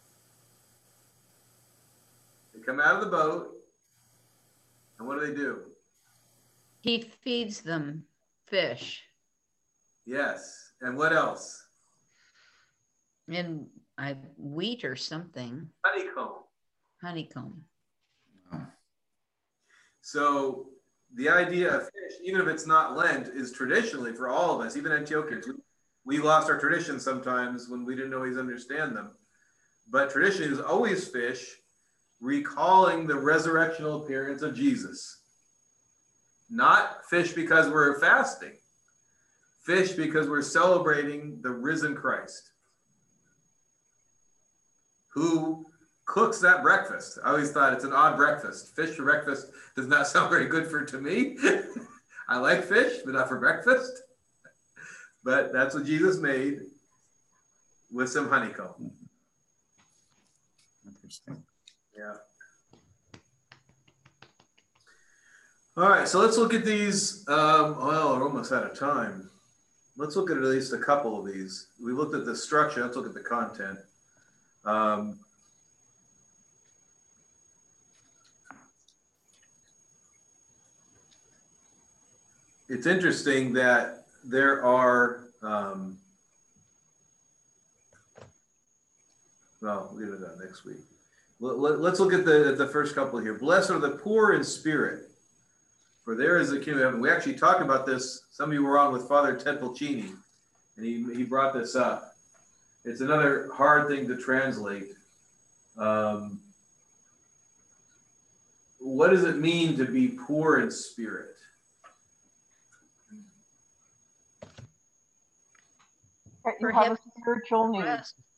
A: They come out of the boat, and what do?
H: He feeds them fish.
A: Yes. And what else?
H: And wheat or something. Honeycomb.
A: So the idea of fish, even if it's not Lent, is traditionally for all of us, even Antiochians. We lost our traditions sometimes when we didn't always understand them. But tradition is always fish, recalling the resurrectional appearance of Jesus. Not fish because we're fasting. Fish because we're celebrating the risen Christ, who cooks that breakfast. I always thought it's an odd breakfast. Fish for breakfast does not sound very good to me. I like fish, but not for breakfast. But that's what Jesus made. with some honeycomb.
E: Interesting.
A: Yeah. All right, so let's look at these. Well, we're almost out of time. Let's look at least a couple of these. We looked at the structure. Let's look at the content. It's interesting that there are, well, we'll get into that next week. Let's look at the first couple here. Blessed are the poor in spirit, for there is the kingdom of heaven. We actually talked about this. Some of you were on with Father Ted Pulcini, and he brought this up. It's another hard thing to translate. What does it mean to be poor in spirit?
G: You have a spiritual need.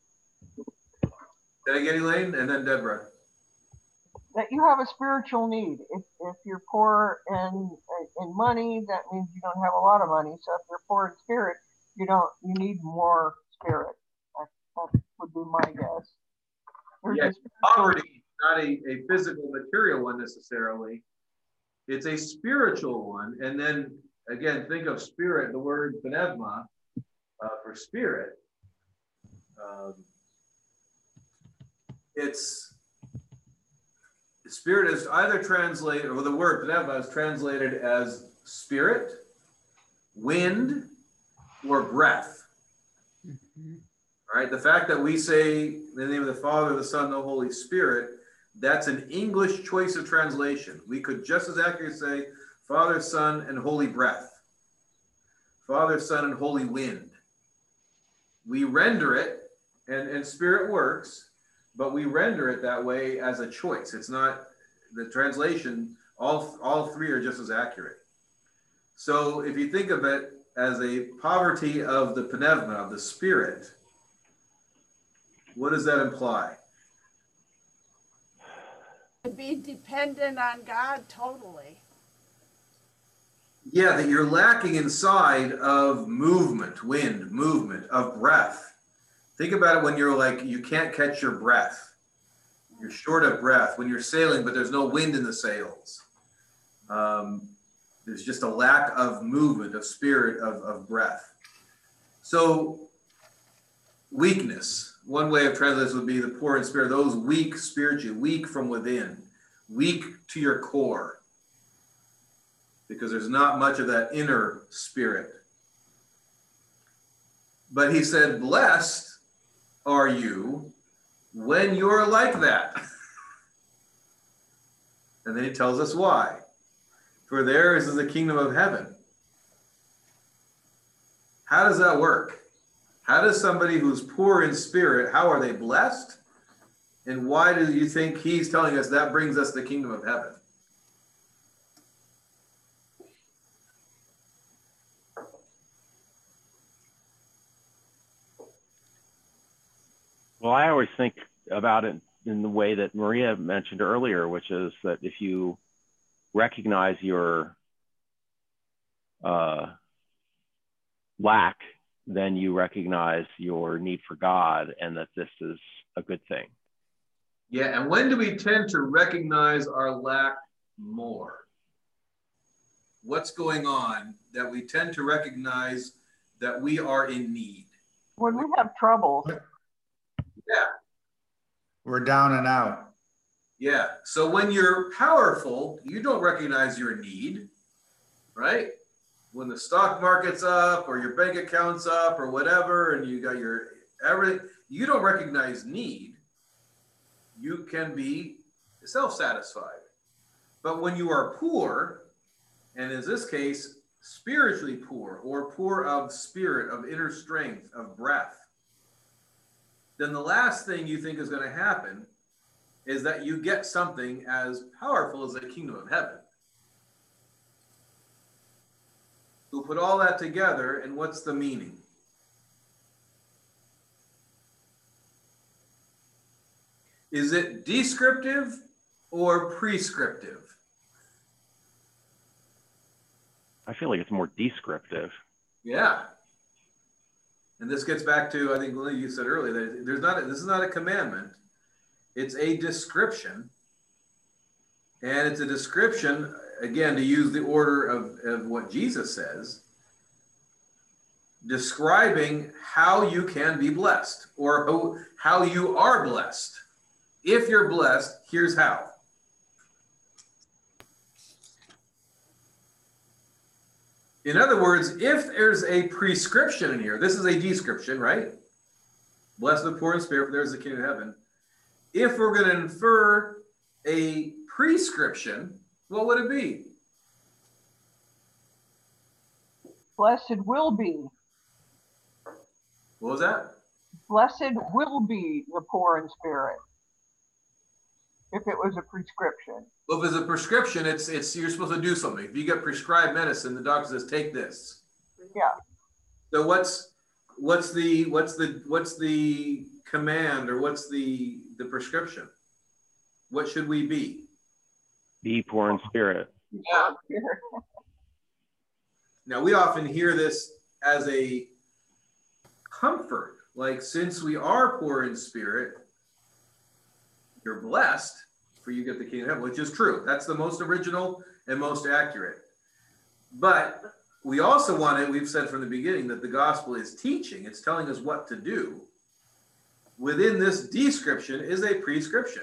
A: Did I get Elaine? And then Deborah.
G: That you have a spiritual need. If you're poor in money, that means you don't have a lot of money. So if you're poor in spirit, you need more spirit. That would be my guess.
A: Yes, poverty is not a physical, material one necessarily. It's a spiritual one. And then again, think of spirit, the word pneuma for spirit. Spirit is either translated, or the word pneuma is translated as spirit, wind, or breath. All right, the fact that we say in the name of the Father, the Son, the Holy Spirit, that's an English choice of translation. We could just as accurately say Father, Son, and Holy Breath. Father, Son, and Holy Wind. We render it, and spirit works, but we render it that way as a choice. It's not the translation, all three are just as accurate. So if you think of it as a poverty of the pneuma, of the spirit, what does that imply?
B: To be dependent on God totally.
A: Yeah, that you're lacking inside of movement, wind, movement, of breath. Think about it when you're like, you can't catch your breath. You're short of breath when you're sailing, but there's no wind in the sails. There's just a lack of movement, of spirit, of breath. So weakness. One way of translating this would be the poor in spirit, those weak spiritually, weak from within, weak to your core, because there's not much of that inner spirit. But he said, blessed are you when you're like that. And then he tells us why. For theirs is the kingdom of heaven. How does that work? How does somebody who's poor in spirit, how are they blessed? And why do you think he's telling us that brings us the kingdom of heaven?
C: Well, I always think about it in the way that Maria mentioned earlier, which is that if you recognize your lack, then you recognize your need for God and that this is a good thing.
A: Yeah, and when do we tend to recognize our lack more? What's going on that we tend to recognize that we are in need?
G: When we have trouble.
A: Yeah.
E: We're down and out.
A: Yeah, so when you're powerful, you don't recognize your need, right? When the stock market's up or your bank account's up or whatever, and you got your everything, you don't recognize need. You can be self-satisfied. But when you are poor, and in this case, spiritually poor or poor of spirit, of inner strength, of breath, then the last thing you think is going to happen is that you get something as powerful as the kingdom of heaven. We'll put all that together, and what's the meaning? Is it descriptive or prescriptive?
C: I feel like it's more descriptive.
A: Yeah. And this gets back to, I think, Lily, you said earlier, that this is not a commandment. It's a description. And it's a description, again, to use the order of what Jesus says, describing how you can be blessed, or how you are blessed. If you're blessed, here's how. In other words, if there's a prescription in here, this is a description, right? Blessed the poor in spirit, for there's the kingdom of heaven. If we're going to infer a prescription, what would it be?
G: Blessed will be.
A: What was that?
G: Blessed will be the poor in spirit. If it was a prescription.
A: Well, if it's a prescription, it's you're supposed to do something. If you get prescribed medicine, the doctor says take this.
G: Yeah.
A: So what's the command, or what's the prescription? What should we be?
C: Be poor in spirit.
A: Yeah. Now we often hear this as a comfort, like, since we are poor in spirit, you're blessed, for you get the kingdom of heaven, which is true. That's the most original and most accurate. But we also want it, we've said from the beginning that the gospel is teaching, it's telling us what to do. Within this description is a prescription.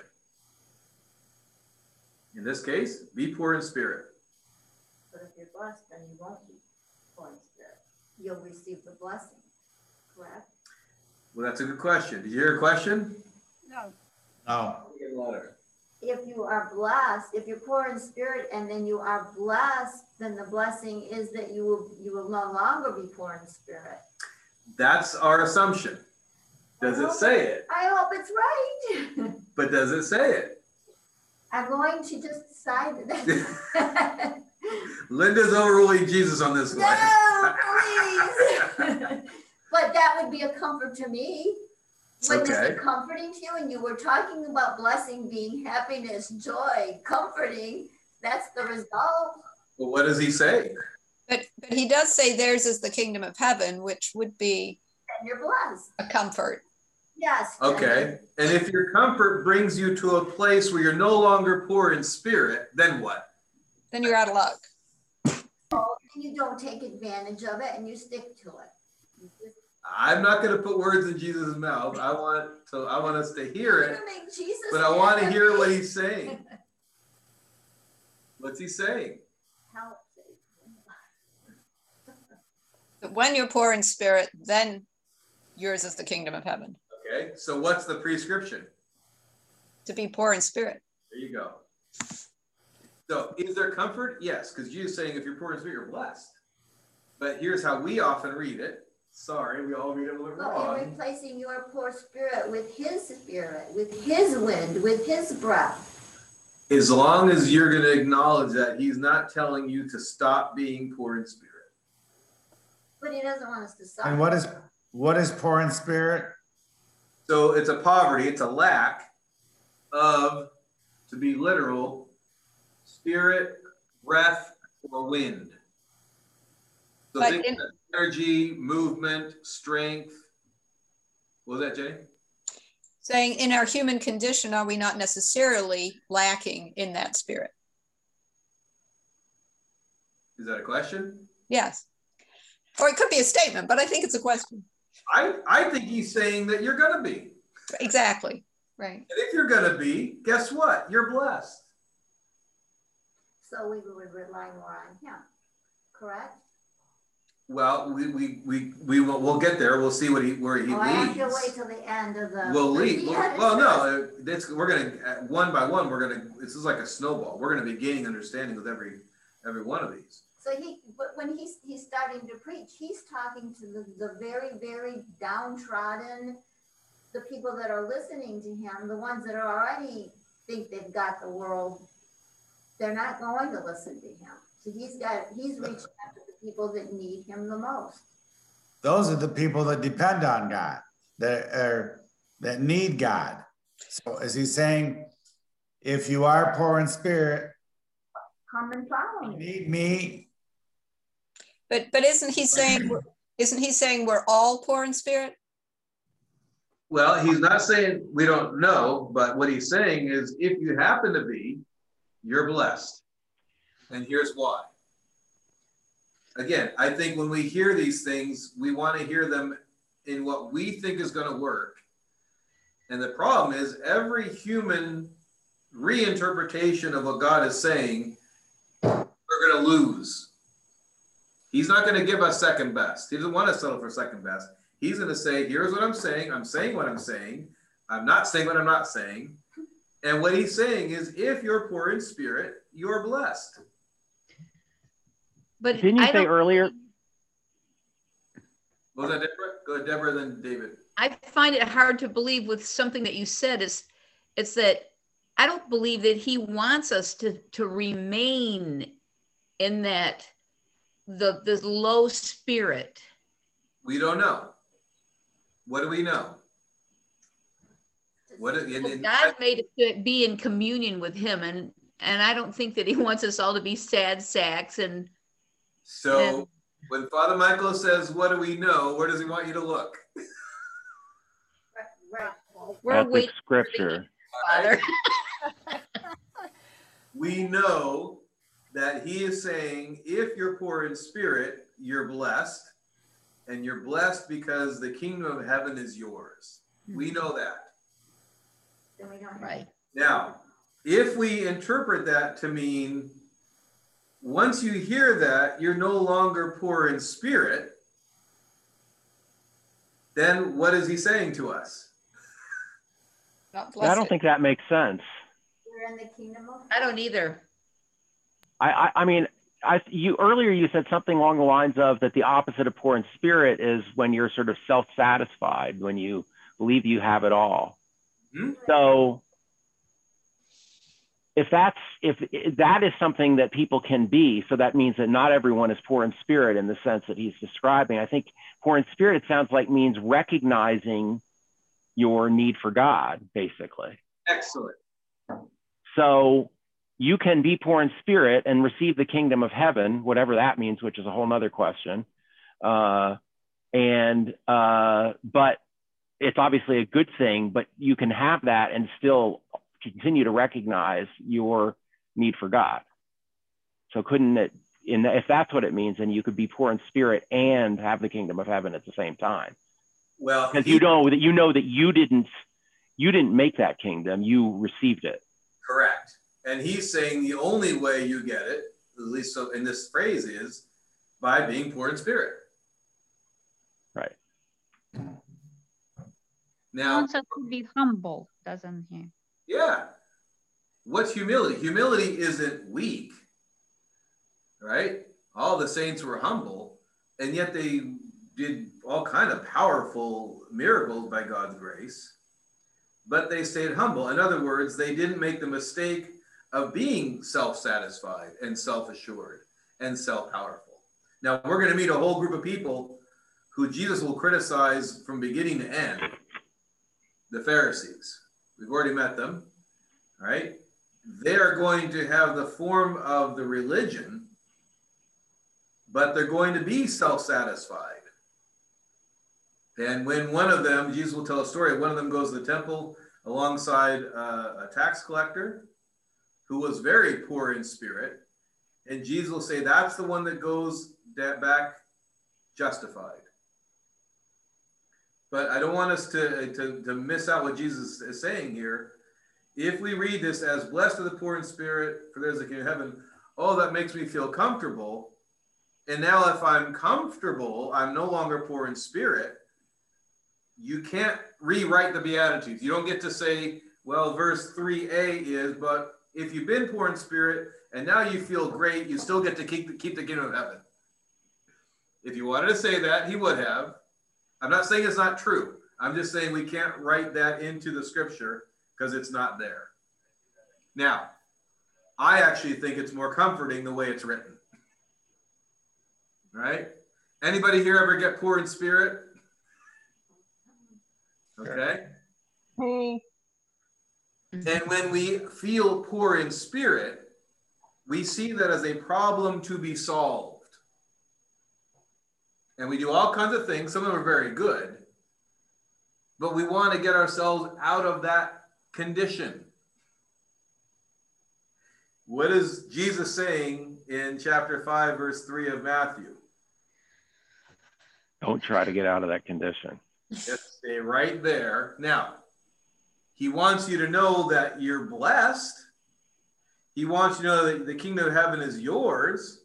A: In this case, be poor in spirit.
F: But if you're blessed, then you won't be poor in spirit. You'll receive the blessing, correct?
A: Well, that's a good question. Did you hear a question?
B: No.
E: No.
F: If you are blessed, if you're poor in spirit and then you are blessed, then the blessing is that you will no longer be poor in spirit.
A: That's our assumption. Does it say it?
F: I hope it's right.
A: But does it say it?
F: I'm going to just decide that.
A: Linda's overruling Jesus on this one.
F: No, please. But that would be a comfort to me. Wouldn't this be comforting to you? And you were talking about blessing being happiness, joy, comforting. That's the result.
A: Well, what does he say?
D: But he does say theirs is the kingdom of heaven, which would be
F: and you're blessed.
D: A comfort.
F: Yes.
A: Okay. And if your comfort brings you to a place where you're no longer poor in spirit, then what?
D: Then you're out of luck.
F: You don't take advantage of it and you stick to it.
A: I'm not going to put words in Jesus' mouth. I want us to hear it, but I want to hear what he's saying. What's he saying?
D: But when you're poor in spirit, then yours is the kingdom of heaven.
A: Okay, so what's the prescription?
D: To be poor in spirit.
A: There you go. So is there comfort? Yes, because Jesus is saying if you're poor in spirit, you're blessed. But here's how we often read it. Sorry, we all read it a little wrong.
F: You're replacing your poor spirit, with his wind, with his breath.
A: As long as you're going to acknowledge that he's not telling you to stop being poor in spirit.
F: But he doesn't want us to stop.
E: And what is poor in spirit?
A: So it's a poverty, it's a lack of, to be literal, spirit, breath, or wind. So think of energy, movement, strength. What was that, Jenny?
D: Saying in our human condition, are we not necessarily lacking in that spirit?
A: Is that a question?
D: Yes. Or it could be a statement, but I think it's a question.
A: I think he's saying that you're going to be.
D: Exactly. Right.
A: And if you're going to be, guess what? You're blessed.
F: So we would rely more on him, correct?
A: Well, we'll get there. We'll see where he leads.
F: I have to wait till the end of the.
A: We'll lead. Well, no, we're gonna one by one. This is like a snowball. We're gonna be gaining understanding with every one of these.
F: So when he's starting to preach, he's talking to the very, very downtrodden, the people that are listening to him, the ones that are already think they've got the world. They're not going to listen to him. So he's reaching out to the people that need him the most.
E: Those are the people that depend on God, that need God. So is he saying, if you are poor in spirit,
F: come and follow me.
E: You need me.
D: But isn't he saying Isn't he saying we're all poor in spirit?
A: Well, he's not saying we don't know, but what he's saying is if you happen to be, you're blessed. And here's why. Again, I think when we hear these things, we want to hear them in what we think is going to work. And the problem is every human reinterpretation of what God is saying, we're going to lose. He's not going to give us second best. He doesn't want to settle for second best. He's going to say, here's what I'm saying what I'm saying. I'm not saying what I'm not saying. And what he's saying is, if you're poor in spirit, you're blessed.
H: But
C: Didn't you say earlier?
A: Was that Deborah? Go ahead, Deborah, then David.
H: I find it hard to believe with something that you said it's that I don't believe that he wants us to remain in that this low spirit.
A: We don't know. What do we know?
H: God made us to be in communion with him, and I don't think that he wants us all to be sad sacks. And
A: so when Father Michael says, what do we know? Where does he want you to look?
F: Right.
H: We're waiting
C: scripture.
H: Father.
A: We know that he is saying, if you're poor in spirit, you're blessed. And you're blessed because the kingdom of heaven is yours. We know that.
F: Then we don't.
H: Right.
A: Now, if we interpret that to mean, once you hear that, you're no longer poor in spirit, then what is he saying to us?
C: I don't think that makes sense.
F: We're in the kingdom of
H: I don't either.
C: I mean, you earlier you said something along the lines of that the opposite of poor in spirit is when you're sort of self-satisfied, when you believe you have it all. Mm-hmm. So if that is something that people can be, so that means that not everyone is poor in spirit in the sense that he's describing. I think poor in spirit, it sounds like, means recognizing your need for God, basically.
A: Excellent.
C: So you can be poor in spirit and receive the kingdom of heaven, whatever that means, which is a whole nother question. But it's obviously a good thing, but you can have that and still continue to recognize your need for God. So couldn't it, if that's what it means, then you could be poor in spirit and have the kingdom of heaven at the same time.
A: Well,
C: because you know that you didn't make that kingdom, you received it.
A: Correct. And he's saying the only way you get it, at least so in this phrase, is by being poor in spirit.
C: Right.
I: He
A: Now,
I: wants us to be humble, doesn't he?
A: Yeah. What's humility? Humility isn't weak, right? All the saints were humble, and yet they did all kind of powerful miracles by God's grace, but they stayed humble. In other words, they didn't make the mistake of being self-satisfied and self-assured and self-powerful. Now, we're going to meet a whole group of people who Jesus will criticize from beginning to end. The Pharisees. We've already met them, right? They are going to have the form of the religion, but they're going to be self-satisfied. And when one of them, Jesus will tell a story, one of them goes to the temple alongside a tax collector who was very poor in spirit. And Jesus will say, that's the one that goes back justified. But I don't want us to miss out what Jesus is saying here. If we read this as blessed are the poor in spirit, for theirs is the kingdom of heaven, oh, that makes me feel comfortable. And now if I'm comfortable, I'm no longer poor in spirit. You can't rewrite the Beatitudes. You don't get to say, well, verse 3a is, but if you've been poor in spirit and now you feel great, you still get to keep the kingdom of heaven. If you wanted to say that, he would have. I'm not saying it's not true. I'm just saying we can't write that into the scripture because it's not there. Now, I actually think it's more comforting the way it's written. Right? Anybody here ever get poor in spirit? Okay.
G: Me.
A: And when we feel poor in spirit, we see that as a problem to be solved. And we do all kinds of things. Some of them are very good. But we want to get ourselves out of that condition. What is Jesus saying in chapter 5, verse 3 of Matthew?
C: Don't try to get out of that condition.
A: Just stay right there. Now, he wants you to know that you're blessed. He wants you to know that the kingdom of heaven is yours.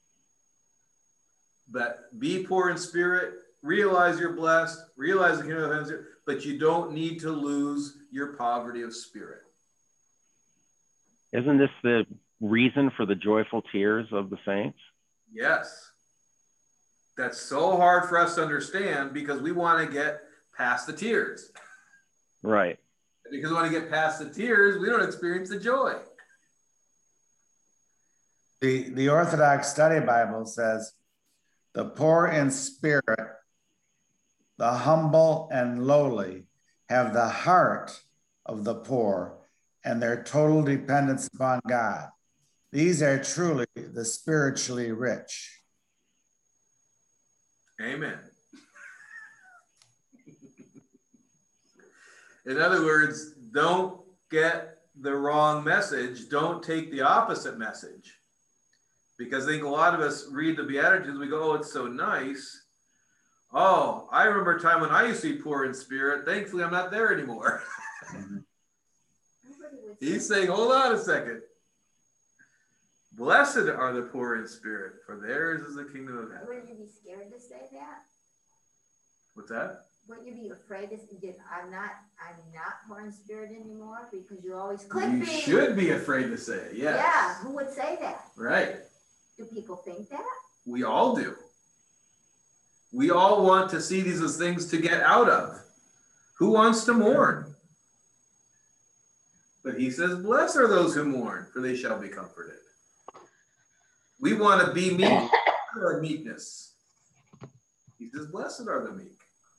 A: But be poor in spirit, realize you're blessed, realize the kingdom of heaven is yours, but you don't need to lose your poverty of spirit.
C: Isn't this the reason for the joyful tears of the saints?
A: Yes. That's so hard for us to understand because we want to get past the tears.
C: Right.
A: Because we want to get past the tears, we don't experience the joy.
E: The Orthodox Study Bible says, the poor in spirit, the humble and lowly, have the heart of the poor and their total dependence upon God. These are truly the spiritually rich.
A: Amen. In other words, don't get the wrong message. Don't take the opposite message. Because I think a lot of us read the Beatitudes, we go, oh, it's so nice. Oh, I remember a time when I used to be poor in spirit. Thankfully, I'm not there anymore. He's saying, hold on a second. Blessed are the poor in spirit, for theirs is the kingdom of heaven.
F: Wouldn't you be scared to say that?
A: What's that?
F: Wouldn't you be afraid to say, I'm not poor in spirit anymore? Because you always could
A: You
F: be.
A: should be afraid to say it, yes.
F: Yeah, who would say that?
A: Right.
F: Do people think that?
A: We all do. We all want to see these as things to get out of. Who wants to mourn? But he says, blessed are those who mourn, for they shall be comforted. We want to be meek, or meekness. He says, blessed are the meek.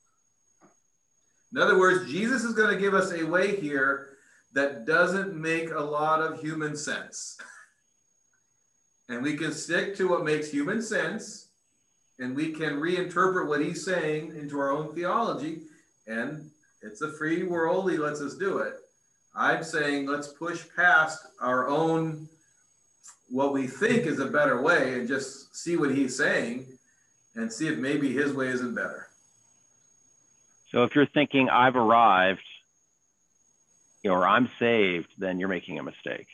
A: In other words, Jesus is going to give us a way here that doesn't make a lot of human sense. And we can stick to what makes human sense, and we can reinterpret what he's saying into our own theology, and it's a free world. He lets us do it. I'm saying let's push past our own, what we think is a better way, and just see what he's saying and see if maybe his way isn't better.
C: So if you're thinking I've arrived, or I'm saved, then you're making a mistake.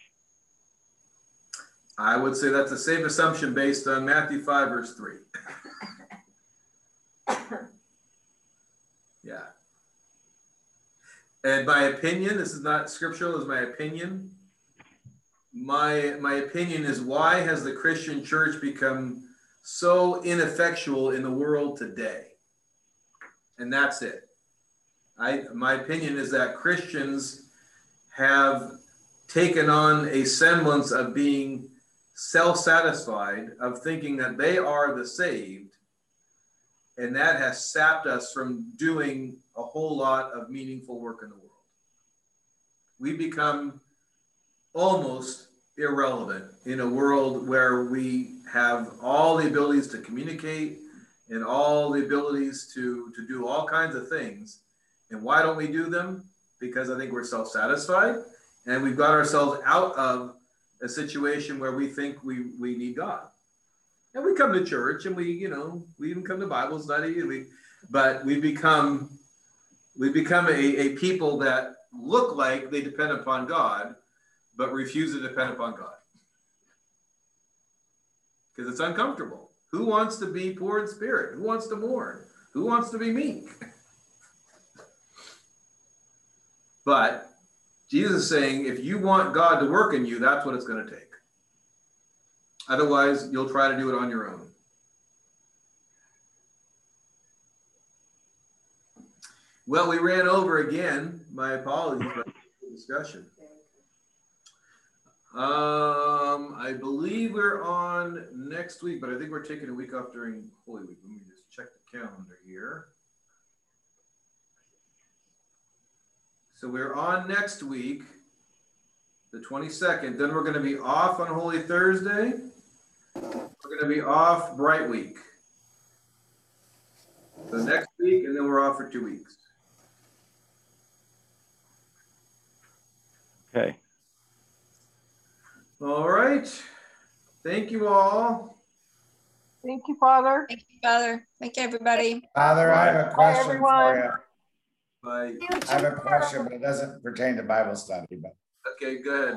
A: I would say that's a safe assumption based on Matthew 5, verse 3. Yeah. And my opinion, this is not scriptural, this is my opinion. My opinion is, why has the Christian church become so ineffectual in the world today? And that's it. My opinion is that Christians have taken on a semblance of being self-satisfied, of thinking that they are the saved, and that has sapped us from doing a whole lot of meaningful work in the world. We become almost irrelevant in a world where we have all the abilities to communicate and all the abilities to do all kinds of things. And why don't we do them? Because I think we're self-satisfied, and we've got ourselves out of a situation where we think we need God. And we come to church, and we even come to Bible study, but we become a people that look like they depend upon God, but refuse to depend upon God. Because it's uncomfortable. Who wants to be poor in spirit? Who wants to mourn? Who wants to be meek? But Jesus is saying, if you want God to work in you, that's what it's going to take. Otherwise, you'll try to do it on your own. Well, we ran over again. My apologies for the discussion. I believe we're on next week, but I think we're taking a week off during Holy Week. Let me just check the calendar here. So we're on next week, the 22nd. Then we're going to be off on Holy Thursday. We're going to be off Bright Week. So next week, and then we're off for 2 weeks.
C: Okay.
A: All right. Thank you all.
G: Thank you, Father.
D: Thank you, Father. Thank you, everybody.
E: Father, I have a question
G: everyone.
E: for you.
A: Bye.
E: I have a question, but it doesn't pertain to Bible study, but
A: Okay, go ahead.